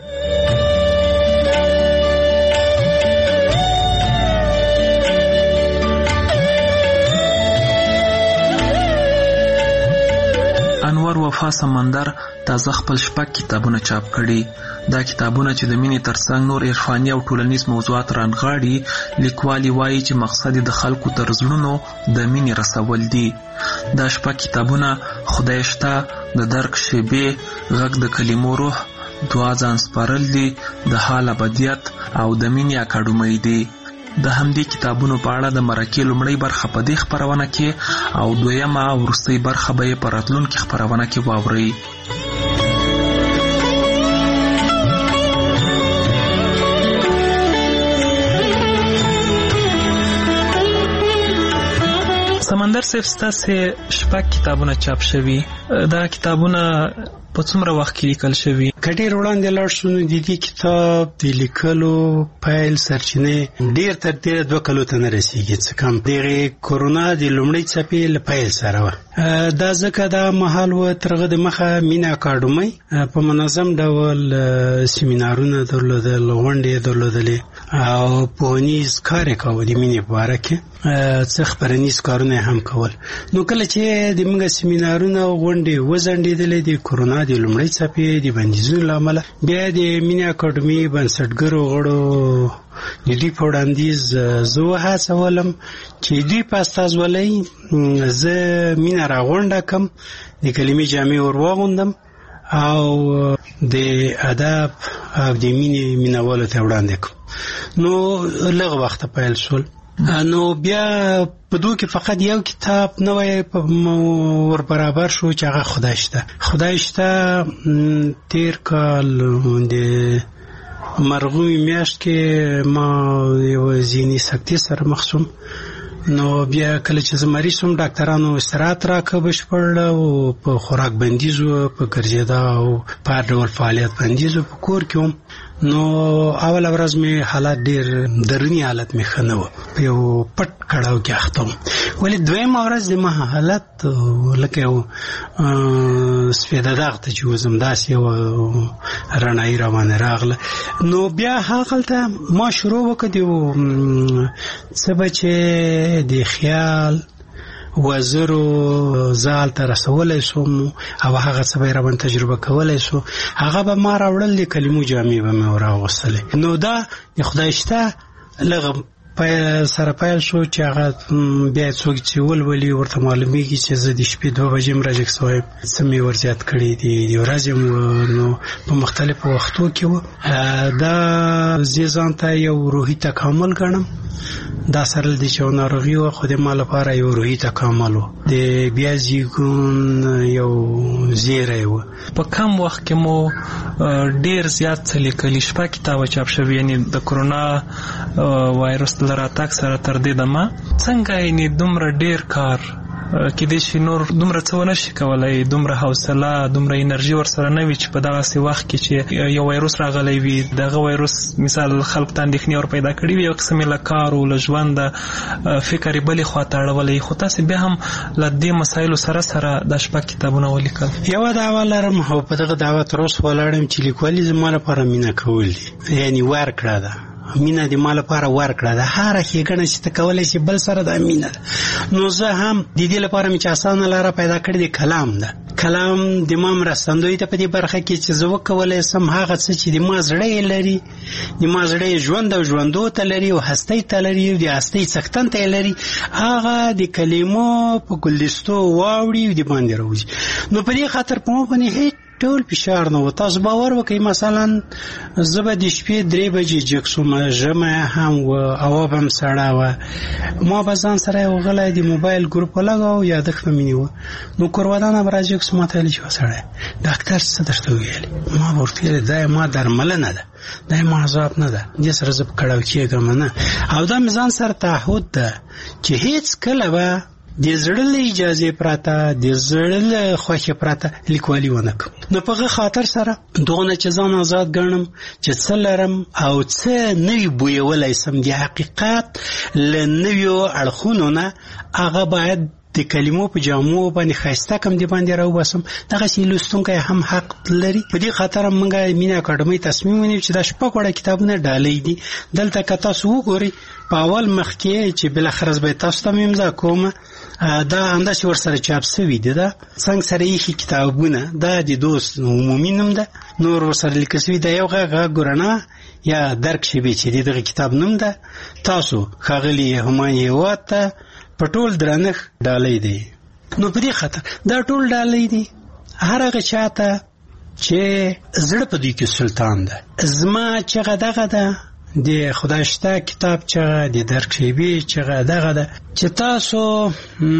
انور وفا سمندر تازه خپل 6 کتابونه چاپ کړي. دا کتابونه چې د مینې ترڅنګ نور عرفاني او ټولنیز موضوعات رانغاړي، لیکوالي وایي چې مقصد د خلکو تر زړونو د مینې رسول دي. دا 6 کتابونه خدای شته، د درک شیبې، غږ د کلمو روح، دعا ځان سپارل دي، د حال ابدیت او د مینې اکاډمۍ دي. د همدې کتابونو په اړه د مرکې لومړۍ برخه په دې خپرونه کې او دویمه او وروستۍ برخه به یې په راتلونکي خپرونه کې واورئ. سمندر صاحب ستاسې 6 کتابونه چاپ شوي، دا کتابونه په څومره وخت کې لیکل شوي؟ که ډېر وړاندې لاړ شو نو د دې کتاب د لیکلو پیل سرچینې ډېر تر ډېره 2 کلو ته نه رسېږي، څه کم دغې کورونا د لومړۍ څپې له پیل سره وه. دا ځکه دا مهال و تر هغه د مخه مینه اکاډمۍ په منظم ډول سیمینارونه درلودل، غونډې درلودلې او پوهنیز کار یې کاوه د مینې په باره کې، څه خپرنیز کارونه هم کول. نو کله چې د موږ سیمینارونه او غونډې وځنډېدلې د کورونا د لومړۍ څپې د بندیزونو له امله، بیا د مینې اکاډمۍ بنسټګرو غړو د دوی په وړاندیز زه وهڅولم چې دوی په استازولۍ زه مینه راغونډه کړم، د کلمې جامې ور واغوندم او د ادب او د مینې مینوالو ته وړاندې کړم. نو لږ وخته پیل شول. نو بیا په دوی کې فقط یو کتاب نوی ور برابر شو چې هغه خدای شته. تیر کال د مرغومي میاشت کې ما یو ذهني سکتې سره مخ شوم، نو بیا کله چې زه مریض شوم ډاکټرانو استراحت راکړه بشپړ، او په خوراک بندیز و، په ګرځېدا او په هر ډول فعالیت بندیز و، په کور کې وم. نو اول ورځ مې حالات ډېر دروني حالت مې ښه نه و، په یو پټ کړاو کې اخته وم. ولې دویمه ورځ د ما حالت لکه یو سپېده داغ ته چې وځم داسې یو رڼایي راباندې راغله. نو بیا هغلته ما شروع وکړه د څه به چې د خیال وزرو زال ته رسولی سوم او هغه څه به یې راباندې تجربه کولی سو، هغه به ما راوړل، د کلمو جامې به مې وراغوستلې. نو دا د خدای شته لږ سره پیل شو چې هغه بیا څوک چې ولولي ورته معلومیږي چې زه د شپې 2 بجې م راجګ سوی یم، څه مې ورزیات کړي دي، د ورځې نو په مختلفو وختو کې و. دا زه ځان ته یو روحي تکامل ګڼم. دا سره د چې ناروغي و خو د ما لپاره یو روحي تکامل و د بیا زیږون یو زیری و. په کم وخت کې مو ډیر زیات څه لیکلي، شپه کتابه چاپ شوي، یعنی د کرونا وایرس له راتګ سره تر دې دمه څنګه یعنی دومره ډیر کار کېدای شي نور دومره څه ونه شي کولی، دومره حوصله دومره انرژي ورسره نه وي چې په دغسې وخت کې چې یو وایروس راغلی وي، دغه وایروس مثال خلکو ته اندېښنې ور پیدا کړي وي، یو قسم یې له کار و له ژونده فکر یې بلې خوا ته اړولی، خو تاسې بیا هم له دې مسایلو سره سره دا شپږ کتابونه ولیکل. یوه دعوه لرم او په دغه دعوه تر اوسه ولاړم چې لیکوالي زما لپاره مینه کول دي، یعنی ورکړه ده، مینه د ما لپاره ورکړه ده. هره ښېګڼه چې ته کولی شي بل سره دا مینه ده. نو زه هم د دې لپاره مې چې اسانه لاره پیدا کړې د کلام ده. کلام د ما مرستندوی ته په دې برخه کې چې زه وکولی سم هغه څه چې د ما زړه یې لري، د ما زړه یې ژوند او ژوندو ته لري او هستۍ ته لري او د هستۍ څښتن ته یې لري، هغه د کلمو په ګلدستو واوړي او د باندې راوځي. نو په دې خاطر په ما باندې هیڅ ټول فشار نه و. تاسو باور وکئ مثلا زه به د شپې 3 بجې جګ شوم، ژمی هم و، هوا به هم سړه وه، ما به ځان سره یو غلی د موبایل ګروپ ولګاو، یادښت به مې نیوه. نو کورودانه به راجګ شو، ما ته ویلې چې سړی ډاکټر څه درته ویلي؟ ما به ورته ویلې دا ما درملنه ده، دا ما عذاب نه ده، دې سره زه په کړاو کېږم نه. او دا مې ځان سره تعهد ده چې هیڅ کله به د زړه له اجازې پرته، د زړه له خوښې پرته لیکوالي ونه کړم. نو په هغه خاطر سره دغونه چې ځان آزاد ګڼم چې څه لرم او څه نوي بویولی سم د حقیقت له نویو اړخونو نه، هغه باید د کلمو په جامو باندې ښایسته کم د باندې راوباسم. دغسې لوستونکی هم حق لري. په دې خاطر موږ مینه اکاډمۍ تصمیم ونیو چې دا شپږ وړه کتابونه ډالۍ دي. دلته که تاسو وګورئ په اول مخ کې چې بالاخره به تاسو ته امضا کوم، دا همداسې ورسره چاپ سوي دي، دا څنګ سره ایښي کتابونه، دا د دوست عمومي نوم ده، نور ورسره لیکل سوي ده. یو غږ رڼا یا درک شیبې چې د دغه کتاب نوم ده. تاسو ښاغلي همایون هیواد ته په ټول درنښت ډالۍ دی. نو په دې خاطر دا ټول ډالۍ دي هر هغه چاته چې زړه په دوی کې سلطان ده. زما چغه دغه ده، د خدای شته کتاب چغه، د درک شیبې چغه دغه ده چې تاسو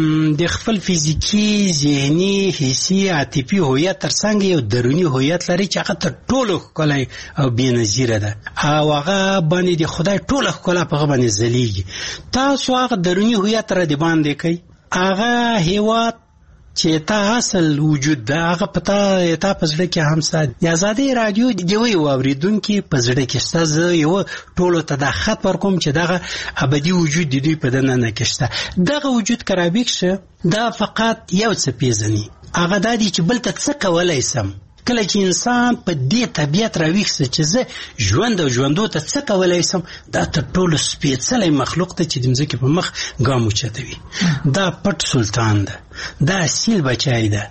د خپل فیزیکی، ذهني، حسي، عاطفي هویت ترڅنګ یو دروني هویت لري چې هغه تر ټولو ښکلی او بېنظیره ده او هغه باندې د خدای ټوله ښکلا په هغه باندې ځلیږي. تاسو هغه دروني هویت را د باندې کوئ، هغه هیواد چې تا اصل وجود ده هغه پتا تا په زړه کې هم سات. د آزادۍ راډیو د یوې واوریدونکي په زړه کې شته. زه یو ټولو ته دا خط ورکوم چې دغه ابدي وجود د دوی په دننه کې شته. دغه وجود که رابیک شه دا فقط یو څه پیژني، هغه دا دی چې بل ته څه کولی سم. کله چې انسان په دې طبیعت راویښ سي چې زه ژوند او ژوندو ته څه کولی سم، دا تر ټولو سپېڅلی مخلوق ته چې د مځکې په مخ ګام اوچتوي. دا پټ سلطان ده، دا اصیل بچای ده،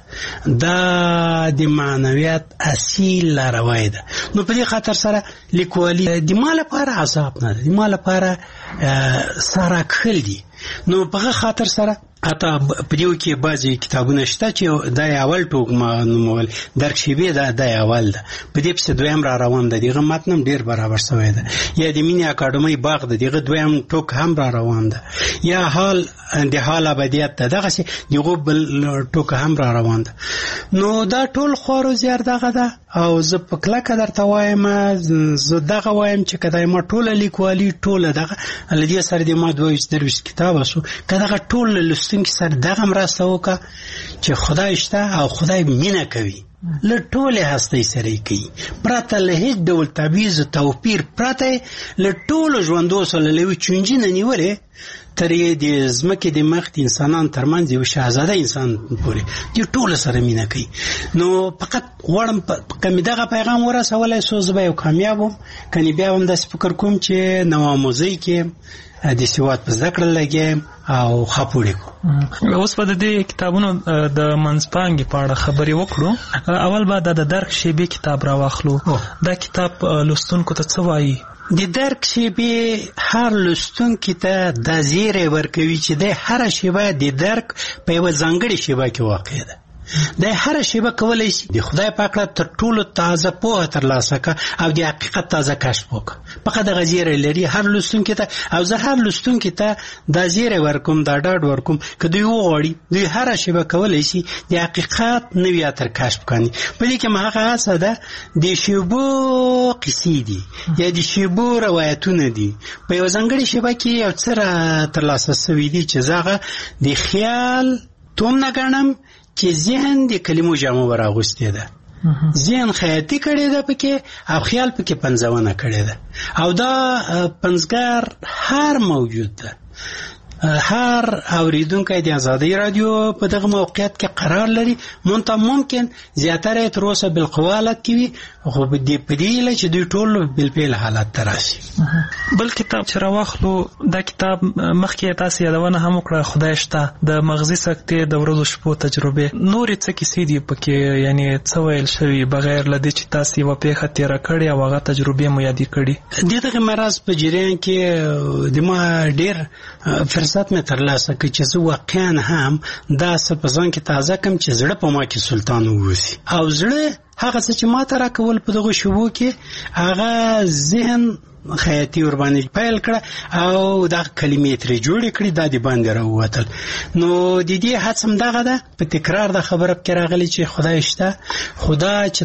دا د معنویت اصیل لاروی ده. نو په دې خاطر سره لیکوالي د ما لپاره عذاب نه ده، د ما لپاره ساره کښل دي. نو په هغه خاطر سره حتی په دیو کې بعضې کتابونه شته چې دا اول ټوک ما نومول درک شیبې دا اول ده، په دې پسې دویم را روان ده، دغه متن هم ډېر برابر شوی ده. یا د مینې اکاډمۍ باغ ده، دغه دویم ټوک هم را روان ده. یا د حال ابدیت ده، دغسې دغه بل ټوک هم را روان ده. نو دا ټول خوارو زیار دغه ده. او زه په کلکه درته وایم، زه دغه وایم چې که دا ما ټوله لیکوالي ټوله دغه له دې سره د ما 22 کتابه شو، که دغه ټول لوستونکي سره دغه مرسته وکړه چې خدای شته او خدای مینه کوي، له ټولې هستۍ سره یې کوي، پرته له هیڅ ډول تبعیض و توپیر پرته، له ټولو ژوندو سره له یوې چونجي نه نیولې تر یې د ځمکې د مخ د انسانانو ترمنځ یو شهزاده انسان پورې د ټولو سره مینه کوي. نو فقط غواړم که مې دغه پیغام ورسولی سو زه به یو کامیاب وم، کنې بیا هم داسې فکر کوم چې نوآموزۍ کې د سواد په زده کړه لګیم او خپوړې کو. اوس په دې کتابونو د منځپانګې په اړه خبرې وکړو. اول به د درک شیبې کتاب راواخلو. دا کتاب لوستونکو ته څه وایي؟ د درک شیبې هر لوستونکي ته دا زیری ورکوي چې د هره شیبه د درک په یوه ځانګړې شیبه کې واقع ده. د هر شیبه کولای شي د خدای پاک تر ټولو تازه پوهه ترلاسه کړه او د حقیقت تازه کشف وکړه. فقط د غزیره لري هر لستونکي ته او زه هر لستونکي ته د زیره ورکوم د ډاډ ورکوم که دوی وغواړي دوی هر شیبه کولای شي د حقیقت نوی اتر کشف کړي. په دې کې هغه هڅه ده د شیبو قصې دي یا د شیبو روایتونه دي په یو ځانګړي شیبه کې یو څه ترلاسه شوي دي چې زه د خیال توم نه ګڼم چې ذهن د کلمو جامه ور اغوستې ده، ذهن خیاطي کړی ده پکې او خیال پکې پنځونه کړی ده او دا پنځګر هر موجود ده. هر اوریدونکی د آزادۍ رادیو په دغه موقعیت کې قرار لري. ممکن زیاتره تر اوسه بالقوالت کې وي خو په دې لږ چې دوی ټول بالفعل حالت ته راشي. بل کتاب چې راواخلو دا کتاب مخکې تاسو یادونه هم وکړه خدای شته د مغزي سکتې د ورځو شپو تجربه نورې څه کیسې دي پکې یعنی څه ویل شوي بغیر له دې چې تاسو یو پیښه تیر کړی او هغه تجربه مو یادې کړي. دغه مرز په جریان کې د ما ډیر فرصت مې ترلاسه کړ چې زه واقعا هم دا څه په ځان کې تازه کم چې زړه په ما کې سلطان ووسی او زړه هغه څه چې ما ته راکول په دغه شوبو کې هغه ذهن خیاطي ور باندې پیل کړه او دا کلمې ترې جوړې کړې دا د باندې راووتل. نو د دې هڅم دغه ده په تکرار د خبره کې راغلی چې خدای شته، خدا چې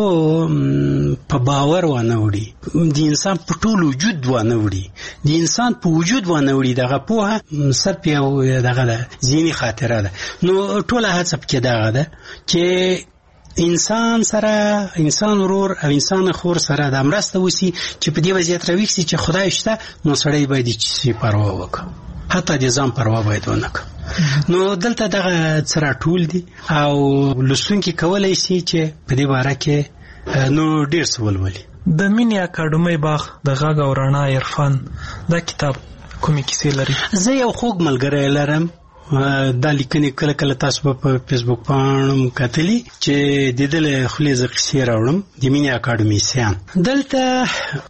ترغو په باور ونه وړي د انسان په ټول وجود ونه وړي د انسان په وجود ونه وړي دغه پوهه صرف یو دغه ده ذهني خاطره ده. نو ټوله هڅه کې دغه ده چې انسان سره انسان ورور او انسان خور سره د مرسته وسی چې په دې وضعیت راوښتي چې خدای شته نو سړی باید چې پروا وکړي حتی د ځان پروا باید ونه کړي. نو دلته دغه څه راټول دي او لوستونکي کولی شي چې په دې باره کې نو ډېر څه ولولي. د مینې اکاډمۍ باغ د غږ او رڼا عرفان دا کتاب کومې کیسې لري؟ زه یو خوږ ملګری لرم دا لیکنې کله کله تاسو په فیسبوک باندې کتلی چې د دې له خلې ز قصې راوړم د مینې اکاډمي سیان. دلته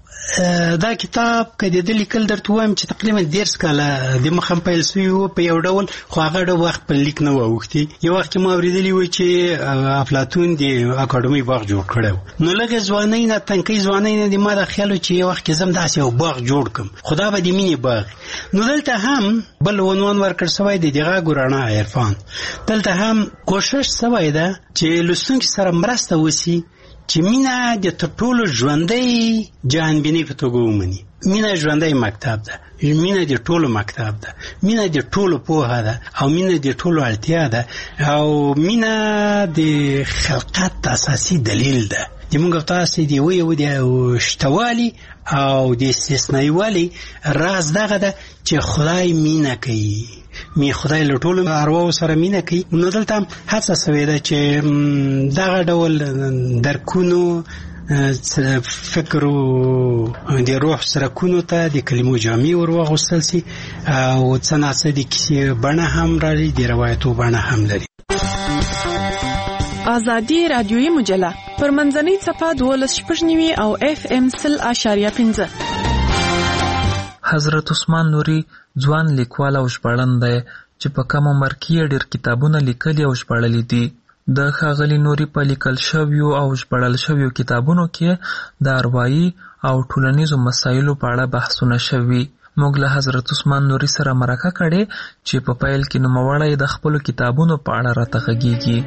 دا کتاب کدی د لیکل درته وایم چې تقریبا 10 کاله د مخم پیل شوی و په یو ډول خو هغه د وخت په لیک نه ووختي. یو وخت ما اوریدلی و چې افلاطون د اکاډمي باغ جوړ کړو نو لږه ځواني نه تنکي ځواني نه د ما د خیال چې یو وخت زم داسې یو باغ جوړ کم خدا به د مینې باغ. نو دلته هم بل عنوان ورکړ شوی د دغه ګورانه عرفان. دلته هم کوشش شوی ده چې لوستونکي سره مرسته وسی چې مینه د ټولو ژوندۍ جهانبیني په توګه ومني. مینه ژوندۍ مکتب ده، مینه د ټولو مکتب ده، مینه د ټولو پوهه ده او مینه د ټولو اړتیا ده او مینه د خلقت اساسي دلیل ده. د موږ تاسو دی یو شتوالي او د استثنایی والی راز دغه ده چې خدای مینه کوي، می خدای له ټولو ارواو سره مینه کوي. نو دلته هڅه شوې ده چې دغه ډول درکونو فکر او د روح سرکونو ته د کلمو جامع ورغوستل سي او څنګه د کیسې بڼه هم لري د روایتو بڼه هم لري. آزادی رادیویی مجله پر منځنۍ صفحه 12.9 او FM 0.5. حضرت عثمان نوري ځوان لیکوال او ژباړن دی چې په کم عمر کې ډېر کتابونه لیکلي او ژباړلي دي. د ښاغلي نوري په لیکل شویو او ژباړل شویو کتابونو کې د اروایي او ټولنیزو مسایلو په اړه بحثونه شوي. موږ له حضرت عثمان نوري سره مرکه کړې چې په پیل کې نوموړی د خپلو کتابونو په اړه راته غږیږي.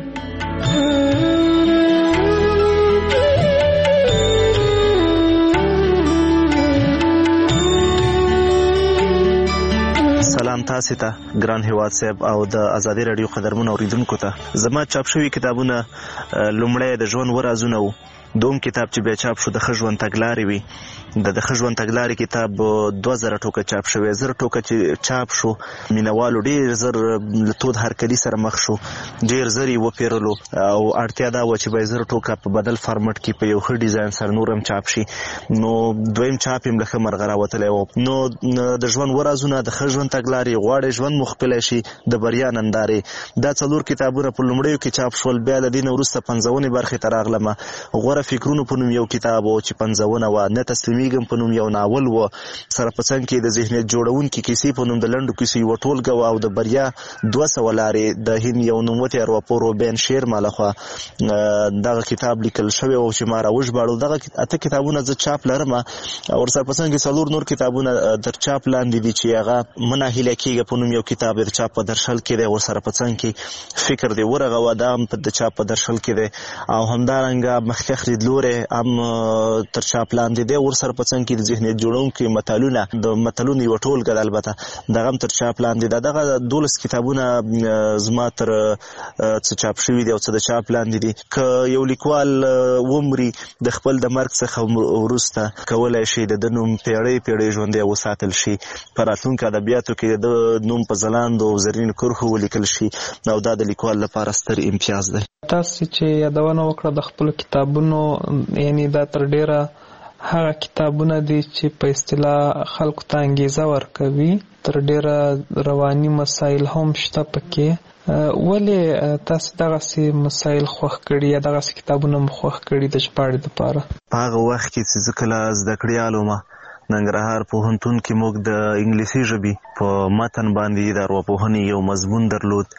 سلام تاسو ته ګران هیواد صاحب او د آزادی رادیو قدرمن اوریدونکو ته. زما چاپ شوی کتابونه لومړی د ژوند ورازونه وو، دوم کتاب چې بیا چاپ شو د ښه ژوند تګلارې وي. د ښه ژوند تګلارې کتاب 2000 ټوکه چاپ شوی. 1000 ټوکه چې چاپ شو مینوالو ډېر زر له تود هرکلي سره مخ شو، ډېر زر یې وپېرلو او اړتیا دا وه چې باید 1000 ټوکه په بدل فارمټ کې په یو ښه ډیزاین سره نور هم چاپ شي. نو دویم چاپ یې له ښه مرغه راوتلی و. نو د ژوند ورازونه، د ښه ژوند تګلارې، غواړئ ژوند مو ښکلی شي، د بریا نندارې، دا 4 کتابونه په لومړیو کې چاپ شول. بیا له دې نه وروسته 55 برخې ته راغلم. غوره غوره فکرونو په نوم یو کتاب و چې 55 و، نه تسلیمیږم په نوم یو ناول و، سره په څنګ کې د ذهنیت جوړونکي کیسې په نوم د لنډو کیسو یوه ټولګه وه، او د بریا 200 لارې د هند یو نوموتی ارواپوه روبین شیرما لخوا دغه کتاب لیکل شوی و چې ما راوژباړو. دغه 8 کتابونه زه چاپ لرم، او ورسره په څنګ کې 4 نور کتابونه در چاپ لاندې دي چې هغه مه ناهیله کېږه په نوم یو کتاب د چاپ په درشل کې دی، ورسره په څنګ کې فکر دی ورغوه دا هم د چاپ په درشل کې دی، او همدارنګه مخکښ لیدلوری هم تر چاپ لاندې دی، ورسره په څنګ کې د ذهنیت جوړونکي متلونه د متلونو یوه ټولګه ده، البته دغه هم تر چاپ لاندې ده. دغه 12 کتابونه زما تر څه چاپ شوي دي او څه د چاپ لاندې دي. که یو لیکوال ومري د خپل د مرګ څخه وروسته کولی شي د نوم پیړۍ ژوندی وساتل شي، په راتلونکي ادبیاتو کې د نوم په ځلاندو او زرین کرښو ولیکل شي، او دا د لیکوال لپاره ستر امتیاز دی. تاسو چې یادونه وکړه د خپل کتابونو، یعنی دا تر ډیره هغه کتابونه دي چې په اصطلاح خلکو ته انګیزه ورکوي، تر ډیره رواني مسایل هم شته پکې. ولې تاسو دغسې مسایل خوښ کړي یا دغسې کتابونه مو خوښ کړي د ژباړې دپاره؟ په هغه وخت کې چې زه کله زده کړیال وم، ننګرهار پوهنتون کې موږ د انګلیسي ژبې په متن باندې د ارواپوهنې یو مضمون درلود.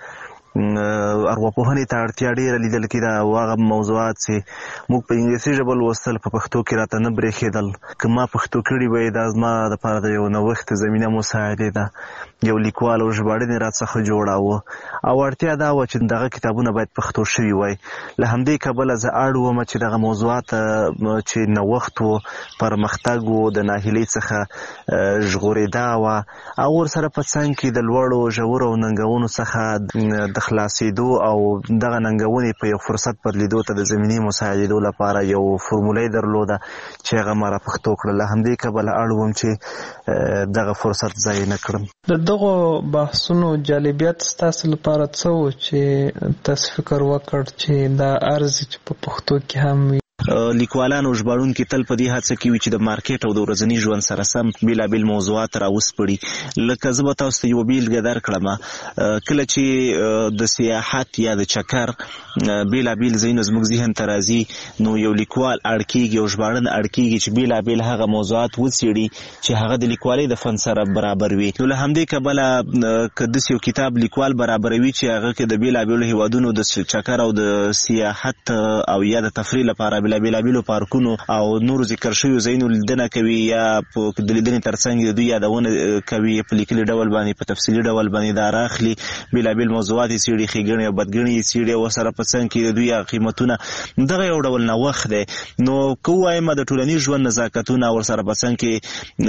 ارواپوهنې ته اړتیا ډېره لیدل کېده، او هغه موضوعات چې موږ په انګلیسي ژبه لوستل په پښتو کې راته نه برېښېدل. که ما پښتو کړي وی دا زما دپاره د یو نوښت زمینه مساعدې ده، یو لیکوال او ژباړنې راڅخه جوړاوه، او اړتیا دا وه چې دغه کتابونه باید پښتو شوي وای. له همدې کبله زه اړ وم چې دغه موضوعات چې نوښت و، پرمختګ و، د ناهیلۍ څخه ژغورېدا وه، او ورسره په څنګ کې د لوړو ژورو او ننګونو څخه د خلاصېدو او دغه ننګونې په یو فرصت بدلېدو ته د زمینې مساعدېدو لپاره یو فورموله یې درلوده چې هغه ما را پښتو کړه. له همدې کبله اړ وم چې دغه فرصت ضایع نه کړم. د دغو بحثونو جالبیت ستاسو لپاره څه و چې تاسو فکر وکړ چې دا ارزي چې په پښتو کې هم وي؟ لیکوالان او ژباړونکي تل په دې هڅه کې وي چې د مارکیټ او د ورځني ژوند سره سم بېلابېل موضوعات راوسپړي. لکه زه به تاسو ته یوه بېلګه درکړم، کله چې د سیاحت یا د چکر بېلابېل ځایونه زموږ ذهن ته راځي، نو یو لیکوال اړ کېږي او ژباړنه اړ کېږي چې بېلابېل هغه موضوعات وڅېړي چې هغه د لیکوالۍ د فن سره برابر وي. نو له همدې کبله که داسې یو کتاب لیکوال برابروي چې هغه کې د بېلابېلو هېوادونو د چکر او د سیاحت او یا د تفریح لپاره بېلابېلو پارکونو او نورو ذکر شویو ځایونو لیدنه کوي، یا د لیدنې ترڅنګ د دوی یادونه کوي په لیکلي ډول باندې، په تفصیلي ډول باندې دا راخلي، بېلابېل موضوعات یې څېړي، ښېګڼې او بدګڼې یې څېړي، او سره په څنګ کې د دوی قیمتونه. دغه یو ډول نوښت دی. نو که ووایم د ټولنیز ژوند نزاکتونه، ورسره په څنګ کې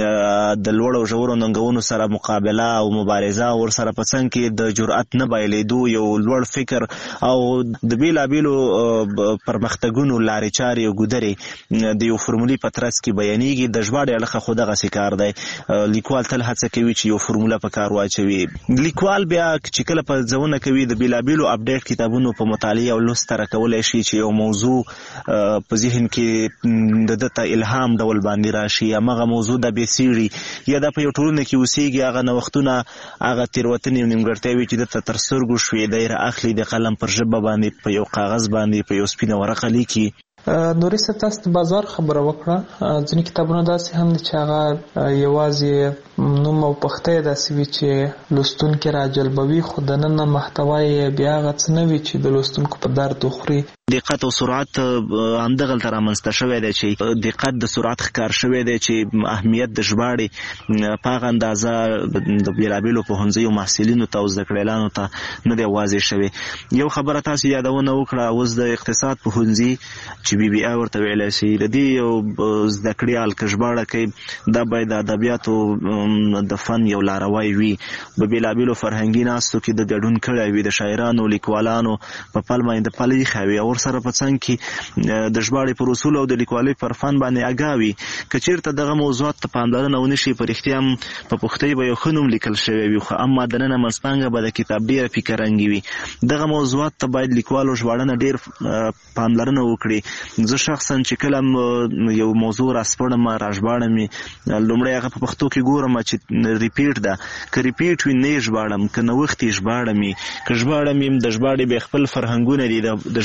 د لوړ او ژورو ننګونو سره مقابله او مبارزه، ورسره په څنګ کې د جرأت نه بایلېدو یو لوړ فکر، او د بېلابېلو پرمختګونو لارې چارې او ګودرې د یو فرمولې په ترڅ کې بیانېږي. د ژباړې اړخه خو دغسې کار دی، لیکوال تل هڅه کوي چې یو فرموله په کار واچوي. لیکوال بیا چې کله په ځونه کوي د بېلابېلو اپډیټ کتابونو په مطالعې او لوست سره کولی شي چې یو موضوع په ذهن کې د ده ته الهام ډول باندې راشي، همغه موضوع د بېڅېړي یا د په یو ټولنه کې اوسېږي، هغه نوښتونه، هغه تېروتنې او نیمګړتیاوې چې ده ته تر سترګو شوې، دی رااخلي د قلم پر ژبه باندې، په یو کاغذ باندې، په یو سپینه ورقه لیکي. نوري صاحب، تاسو د بازار خبره وکړه. ځینې کتابونه داسې هم دي چې هغه یوازې نوم او پښتۍ داسې وي چې لوستونکي راجلبوي، خو دننه محتوا یې بیا هغه څه نه وي چې د لوستونکو په درد وخوري. دقت او سرعت همدغلته رامنځته شوی دی چې دقت د سرعت ښکار شوی دی چې اهمیت د ژباړې په هغه اندازه د بېلابېلو پوهنځیو محصلینو ته او زده کړیالانو ته نه دی واضح شوی. یو خبره تاسو یادونه وکړه، اوس د اقتصاد پوهنځي چې BBA ورته ویلی شي، د دې یو زده کړیال که ژباړه کوي، دا باید د ادبیاتو د فن یو لاروی وي، په بېلابېلو فرهنګي ناستو کې د ګډون کړی وي، د شاعرانو لیکوالانو په پل باندې د پل ایښی وي، او ورسره په څنګ کې د ژباړې پر اصولو او د لیکوالۍ پر فن باندې اګاه وي. که چېرته دغه موضوعات ته پاملرنه ونه شي، په رښتیا هم په پښتۍ به یو ښه نوم لیکل شوی وي، خو اما دننه منځپانګه به د کتاب ډېره فکرنګې وي. دغه موضوعات ته باید لیکوالو ژباړنه ډېر پاملرنه وکړي. زه شخصا چې کله یو موضوع راسپړم، راژباړم، لومړی هغه په پښتو کې ګورم چې ریپیټ ده، که ریپیټ وي نه یې ژباړم، که نوښت یې ژباړم، که ژباړم د ژباړې بیا خپل فرهنګونه دي، د ژباړې خپل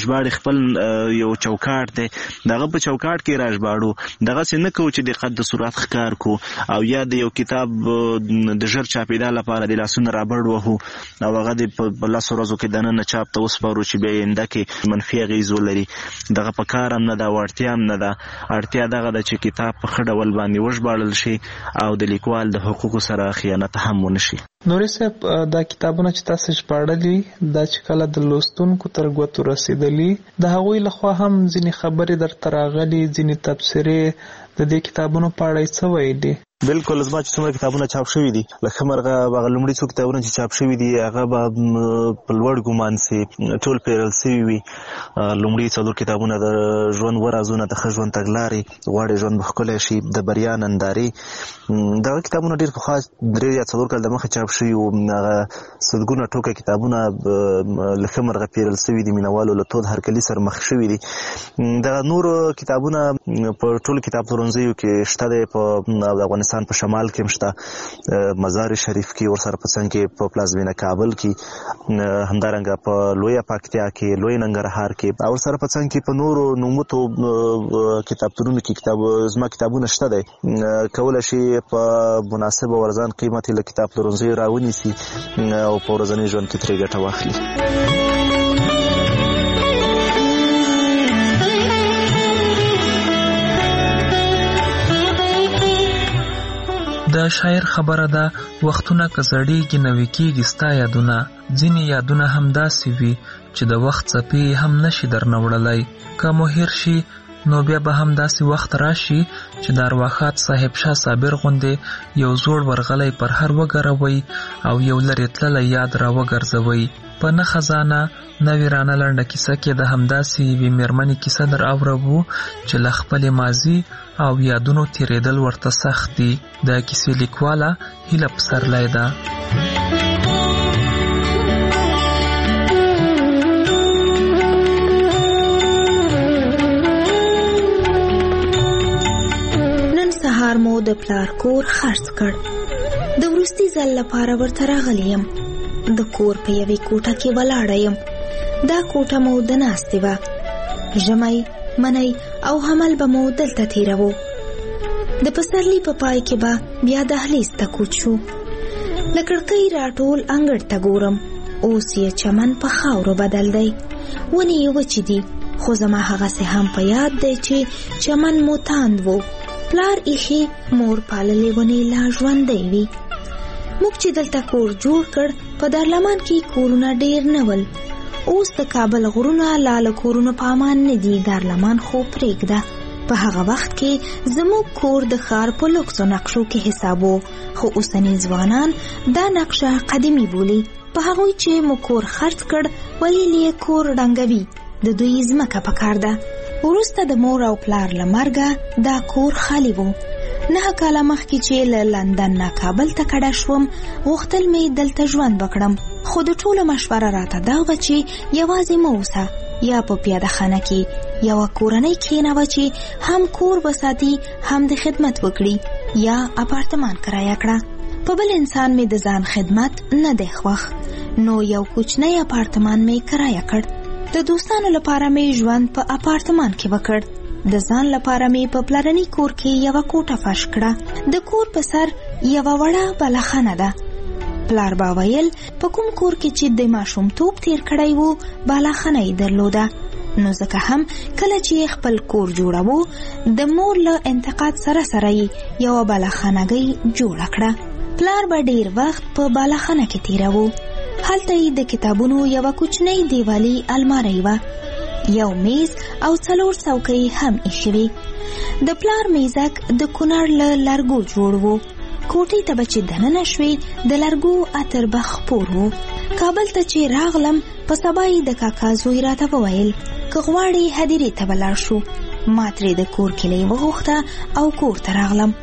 خپل یو چوکاټ دی دغه په چوکاټ کې راژباړو دغسې نه کوو چې د قد صورت ښکار کو او یا د یو کتاب د ژر چاپېدا لپاره د لاسونه رابړ وهو او هغه د په 10 ورځو کې دننه چاپ ته وسپارو چې بیا آینده کې منفي اغېز ولري دغه په کار هم نه ده او اړتیا هم نه ده اړتیا دغه ده چې کتاب په ښه ډول باندې وژباړل شي او د لیکوال د حقوقو سره خیانت هم ونه شي. نوري صاحب دا کتابونه چې تاسو ژباړلي دا چې کله د لوستونکو تر ګوتو رسیدلي د هغوی لخوا هم ځینې خبرې درته راغلي ځینې تبصرې د دې کتابونو په اړه څه ویلي؟ بالکل زما چې څومره کتابونه چاپ شوي دي لکه مرغه هغه لومړي څو کتابونه چې چاپ شوي دي هغه به په لوړ ګمان سي ټول پیرل سوي وي. لومړي 4 کتابونه د ژوند ورازونه د ښه ژوند تګلارې غواړي ژوند به ښکلی شي د بریا نندارې دغه کتابونه ډېر پخوا 3 یا 4 کال دمخه چاپ شوي وو. هغه سلګونه ټوکه کتابونه لکه مرغه پیرل سوي دي مینوالو له تود هرکلي سره مخ شوي دي. دغه نور کتابونه په ټولو کتاب پلورنځیو کې شته دی په افغانستان په شمال کې مشته مزار شریف کې ورسره په څنګ کې په پلازمینه کابل کې همدارنګه په لویه پکتیا کې لوی ننګرهار کې او سره په څنګ کې په نورو نوموتو کتابتونونو کې زما کتابونه شته دی کولی شي په مناسبه ورځان قیمت له کتاب پلورنځیو راونیسي او په ورځني ژوند کې ترې ګټه واخلي. د شاعر خبره ده وختونه که زړیږي نوي کېږي ستا یادونه ځینې یادونه هم داسې وي چې د وخت څپې هم نشي درنه وړلی که مو هیر شي نو بیا به هم داسې وخت راشي چې د ارواښاد صاحب شاه صابر غوندې یو زوړ ورغلی پر هر وګروئ او یو لرې تللی یاد را وګرځوئ. په نه خزانه نوې رانه لنډه کیسه کې د همداسې یوې مېرمنې کیسه در اورو چې له خپلې ماضي او یادونو تیریدل ورته سخت دي. د کیسې لیکواله هیله پسرلی ده. نن سهار مو د پلار کور خرڅ کړ د وروستي ځل لپاره ورته راغلی یم د کور په یوې کوټه کې ولاړه یم دا کوټه مو د ناستې وه ژمی منی او حمل به مو دلته تیروو د پسرلي په پای کې به بیا دهلیز ته کوچ شو له کړکۍ راټول انګړ ته ګورم اوس یې چمن په خاورو بدل دی ونې یې وچې دي خو زما هغسې هم په یاد دی چې چمن مو تاند و پلار ایښې مور پاللې ونې لا ژوندی وي. موږ چې دلته کور جوړ کړ په دارلمان کې کورونه ډیر نه ول اوس د کابل غرونه لاله کورونه په امان نه دي دارلمان خو پرېږده په هغه وخت کې زموږ کور د ښار په لوکسو نقشو کې حسابو خو اوسني ځوانان دا نقشه قدیمي بولي په هغوی چې مو کور خرڅ کړ ویل یې کور ړنګوي د دوی ځمکه پکار ده. وروسته د مور او پلار له مرګه دا کور خالی وو 9 کاله مخکې چې له لندن نه کابل ته کډه شوم غوښتل مې دلته ژوند وکړم خو د ټولو مشوره راته دا وه چې یوازې مه اوسه یا په پیاده خانه کې یوه کورنۍ کښېنوه چې هم کور وساتي هم د خدمت وکړي یا اپارتمان کرایه کړه په بل انسان مې د ځان خدمت نه دی خوښ نو یو کوچنی اپارتمان مې کرایه کړ د دوستانو لپاره مې ژوند په اپارتمان کې وکړ د ځان لپاره مې په پلرني کور کې یوه کوټه فرش کړه د کور په سر یوه وړه بلخانه ده پلار با ویل په کوم کور کې چې د ماشومتوب تیر کړی وو بلخانه یې درلوده نو ځکه هم کله چې خپل کور جوړوو د مور له انتقاد سره سره یې یوه بلخانهګۍ جوړه کړه پلار به ډیر وخت په بلخانه کې تیروو هلته یې د کتابونو یوه کوچنۍ دیوالي المارۍ وه یو میز او 4 څوکۍ هم ایښې وې د پلار میزک د کونړ له لرګو جوړ و کوټې ته به چې دننه شوې د لرګو عطر به خپور و کابل ته چې راغلم په سبا یې د کاکا زوی راته وویل که غواړې هدیرې ته به لاړ شو ما ترې د کور کیلۍ وغوښته او کور ته راغلم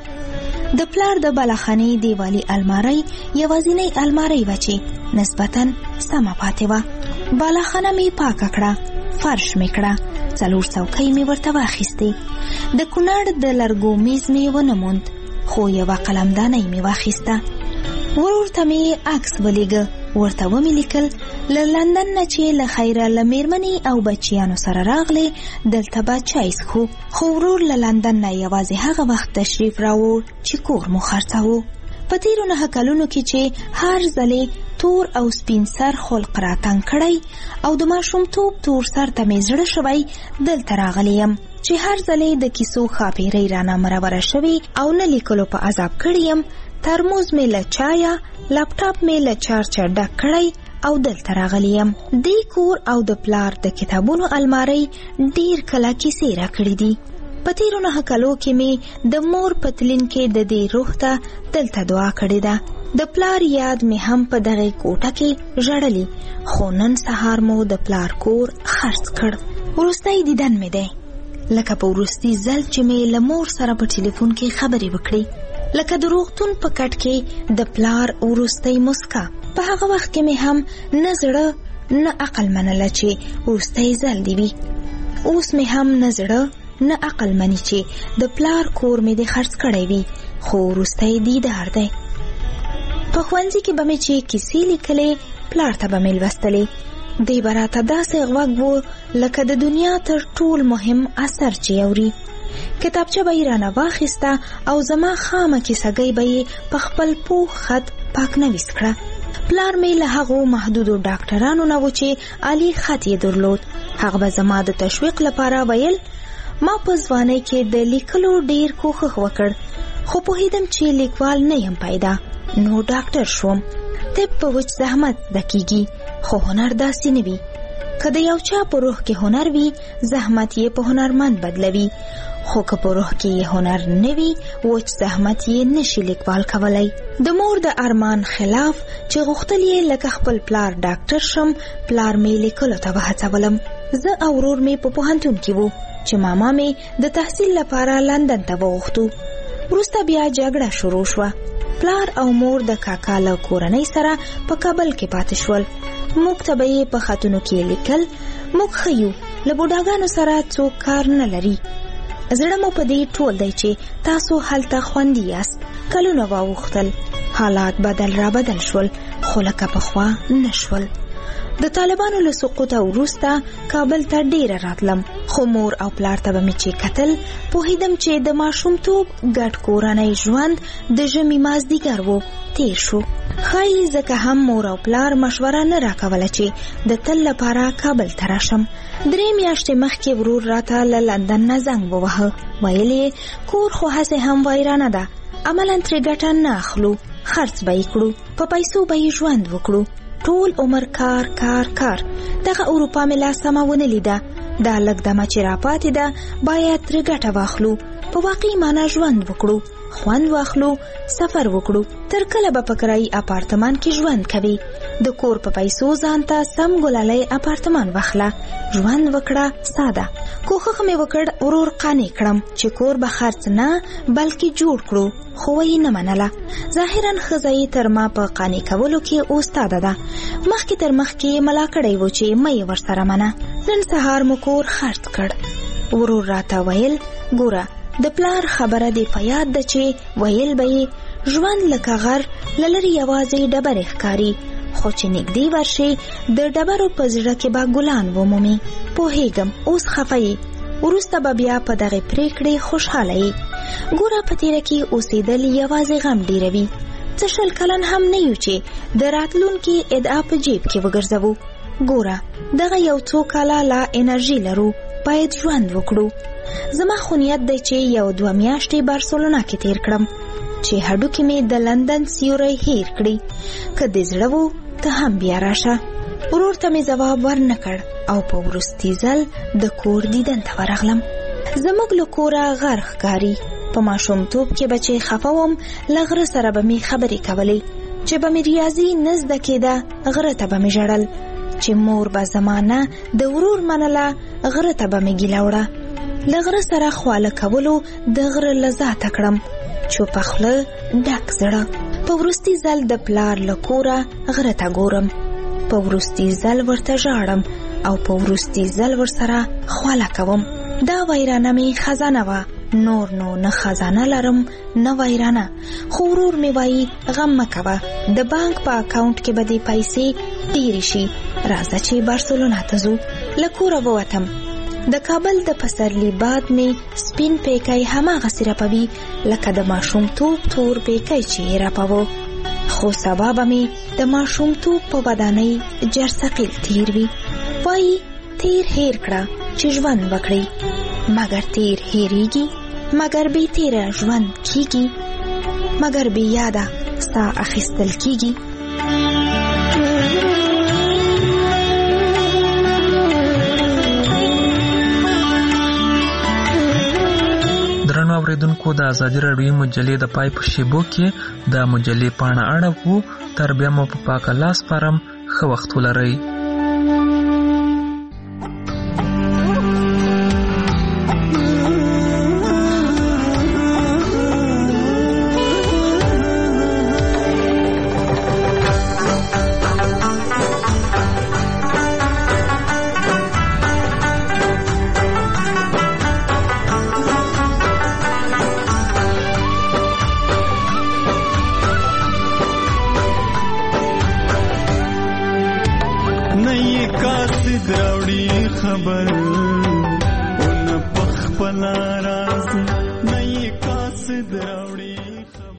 د پلار د بلخانې دیوالي المارۍ یوازینۍ المارۍ وه چې نسبتاً سمه پاتې وه بلخانه مې پاکه کړه فرش مې کړه 4 څوکۍ مې ورته واخیستې د کونړ د لرګو میز مې ونه موند خو یوه قلمدانۍ مې واخیسته ورور ته مې عکس ولیږه ورته ومې لیکل له لندن نه چې له خیره له میرمنې او بچیانو سره راغلې دلته به چای څښو. خو ورور له لندن نه یوازې هغه وخت تشریف راوړ چې کور مو خرڅاوه. په تیرو 9 کلونو کې چې هر ځلې تور او سپین سر خلق راتنګ کړی او د ماشومتوب تور سر ته مې زړه شوی دلته راغلی یم چې هر ځلې د کیسو خاپیرۍ رانه مروره شوي او نه لیکلو په عذاب کړی یم. ترموز مې له چایه، لپټاپ مې له چارجر ډک کړی او دلته راغلی یم. دې کور او د پلار د کتابونو المارۍ ډیر کله کیسې راکړي دي. په تیرو 9 کلو کې مې د مور پتلین کې د دې روح ته دلته دعا کړې ده. د پلار یاد مې هم په دغه کوټه کې ژړلی، خو نن سهار مو د پلار کور خرڅ کړ. وروستی دیدن مې دی لکه په وروستي ځل چې مې له مور سره په ټلیفون کې خبرې وکړې، لکه د روغتون په کټ کې د پلار وروستی مسکا. په هغه وخت کې مې هم نه زړه نه عقل منله چې وروستی ځل دی وي. اوس مې هم نه زړه نه عقل منی چې د پلار کور مې د خرڅ کړی وي، خو وروستی دیدار دی. په ښوونځي کې به مې چې کیسې لیکلې پلار ته به مې لوستلې. دی به راته داسې غوږ و لکه د دنیا تر ټول مهم اثر چې اوري. کتابچه به یې رانه واخیسته او زما خامه کیسهګۍ به یې په خپل پوخ خط پاک نویس کړه. پلار مې له هغو محدودو ډاکټرانو نه و چې عالی خط یې درلود. هغه به زما د تشویق لپاره ویل. ما په ځوانۍ کې د لیکلو ډیر کوښښ وکړ، خو پوهیدم چې لیکوال نه یم پیدا، نو ډاکټر شوم. طب په وچ زحمت دکیږي، خو هنر داسې نه وي. که د یو چا په روح کې هنر وي، زحمت یې په هنرمند بدلوي، خو که په روح کې یې هنر نه وي، وچ زحمت یې نشي لیکوال کولای. د مور د ارمان خلاف چې غوښتل یې لکه خپل پلار ډاکټر شم، پلار مې لیکلو ته وهڅولم. زه او ورور مې په پوهنتون کې وو چې ماما مې د تحصیل لپاره لندن ته وغوښتو. وروسته بیا جګړه شروع شوه. پلار او مور د کاکا له کورنۍ سره په کابل کې پاتې شول. موږ ته به یې په خطونو کې لیکل. موږ ښه یو، له بوډاګانو سره څوک کار نه لري. زړه مو په دې ټول دی چې تاسو هلته خوندي یاست. کلونه واوښتل، حالات بدل شول، خو لکه پخوا نه شول. د طالبانو له سقوطه وروسته کابل ته ډیره راتلم، خو مور او پلار ته به مې چې کتل پوهیدم چې د ماشومتوب ګډ کورنۍ ژوند د ژمي مازدیګر و تیر شو. ښایي ځکه هم مور او پلار مشوره نه راکوله چې د تل لپاره کابل ته راشم. 3 میاشتې مخکې ورور راته له لندن نه زنګ ووهه. ویل یې کور خو هسې هم ویرانه ده، عملاً ترې ګټه نه اخلو، خرڅ به یې کړو، په پیسو به یې ژوند وکړو. ټول عمر کار کار کار. دغه اروپا مې لا سمه ونه لیده. دا لږ دمه چې راپاتې ده باید ترې ګټه واخلو، په واقعي معنا ژوند وکړو، خوند واخلو، سفر وکړو. تر کله به په کرایي اپارتمان کې ژوند کوي؟ د کور په پیسو ځان ته سم ګلالی اپارتمان واخله، ژوند وکړه ساده. کوښښ مې وکړ ورور قانع کړم چې کور به خرڅ نه بلکې جوړ کړو، خو یې نه منله. ظاهراً ښځه یې تر ما په قانع کولو کې استاده ده. مخکې تر مخکې ملا کړی و چې مه یې ورسره منه. نن سهار مو کور خرڅ کړ. ورور راته ویل ګوره د پلار خبره دې په یاد ده چې ویل به یې ژوند لکه غر له لرې یوازې ډبرې ښکاري، خو چې نږدې ورشي د ډبرو په زړه کې به ګلان ومومي. پوهیږم اوس خفه یې، وروسته به بیا په دغې پریکړې خوشحاله یې. ګوره په تیره کې اوسېدل یوازې غم ډیروي. څه 20 کلن هم نه یو چې د راتلونکي ادعا په جیب کې وګرځوو. ګوره دغه یو څو کاله لا انرژي لرو، باید ژوند وکړو. زما خو نیت دی چې 1-2 میاشتې بارسلونا کې تیر کړم چې هډوکې مې د لندن سیوری هیر کړي. که دې زړه وو ته هم بیا راشه. ورور ته مې ځواب ورنه کړ او په وروستي ځل د کور دیدن ته ورغلم. زموږ له کوره غر ښکاري. په ماشومتوب کې به چې خفه وم له غره سره به مې خبرې کولې، چې به مې ریاضي نه زده کېده غره ته به مې ژړل، چې مور به زما نه د ورور منله غره ته به مې ګیله وړه. له غره سره خواله کولو د غره لذات کړم، چوپه خوله ډک زړه. په وروستي ځل د پلار له کوره غره ته ګورم، په وروستي ځل ورته ژاړم او په وروستي ځل ورسره خواله کوم. دا ویرانه مې خزانه وه نور نو نه خزانه لرم نه ویرانه، خو ورور مې وایي غم مه کوه، د بانک په اکاونټ کې به دې پیسې ډېرې شي، راځه چې بارسلونا ته ځو. له کوره ووتم. د کابل د پسرلي باد مې سپین پیکی هماغسې رپوي لکه د ماشومتوب تور پیکی چې یې رپوه، خو سبا به مې د ماشومتوب په ودانۍ جرثقیل تیر وي. وایي تیر هیر کړه چې ژوند وکړي، مګر تیر هیریږي، مګر بې تیره ژوند کیږي، مګر بې یاده سا اخیستل کیږي. درنو اوریدونکو، د ازادي راډیو مجلې د پای په شیبو کې د مجلې پاڼه اړوو. تر بیا مو په پاک الله سپارم. ښه وخت ولرئ. خبر اون پخپلا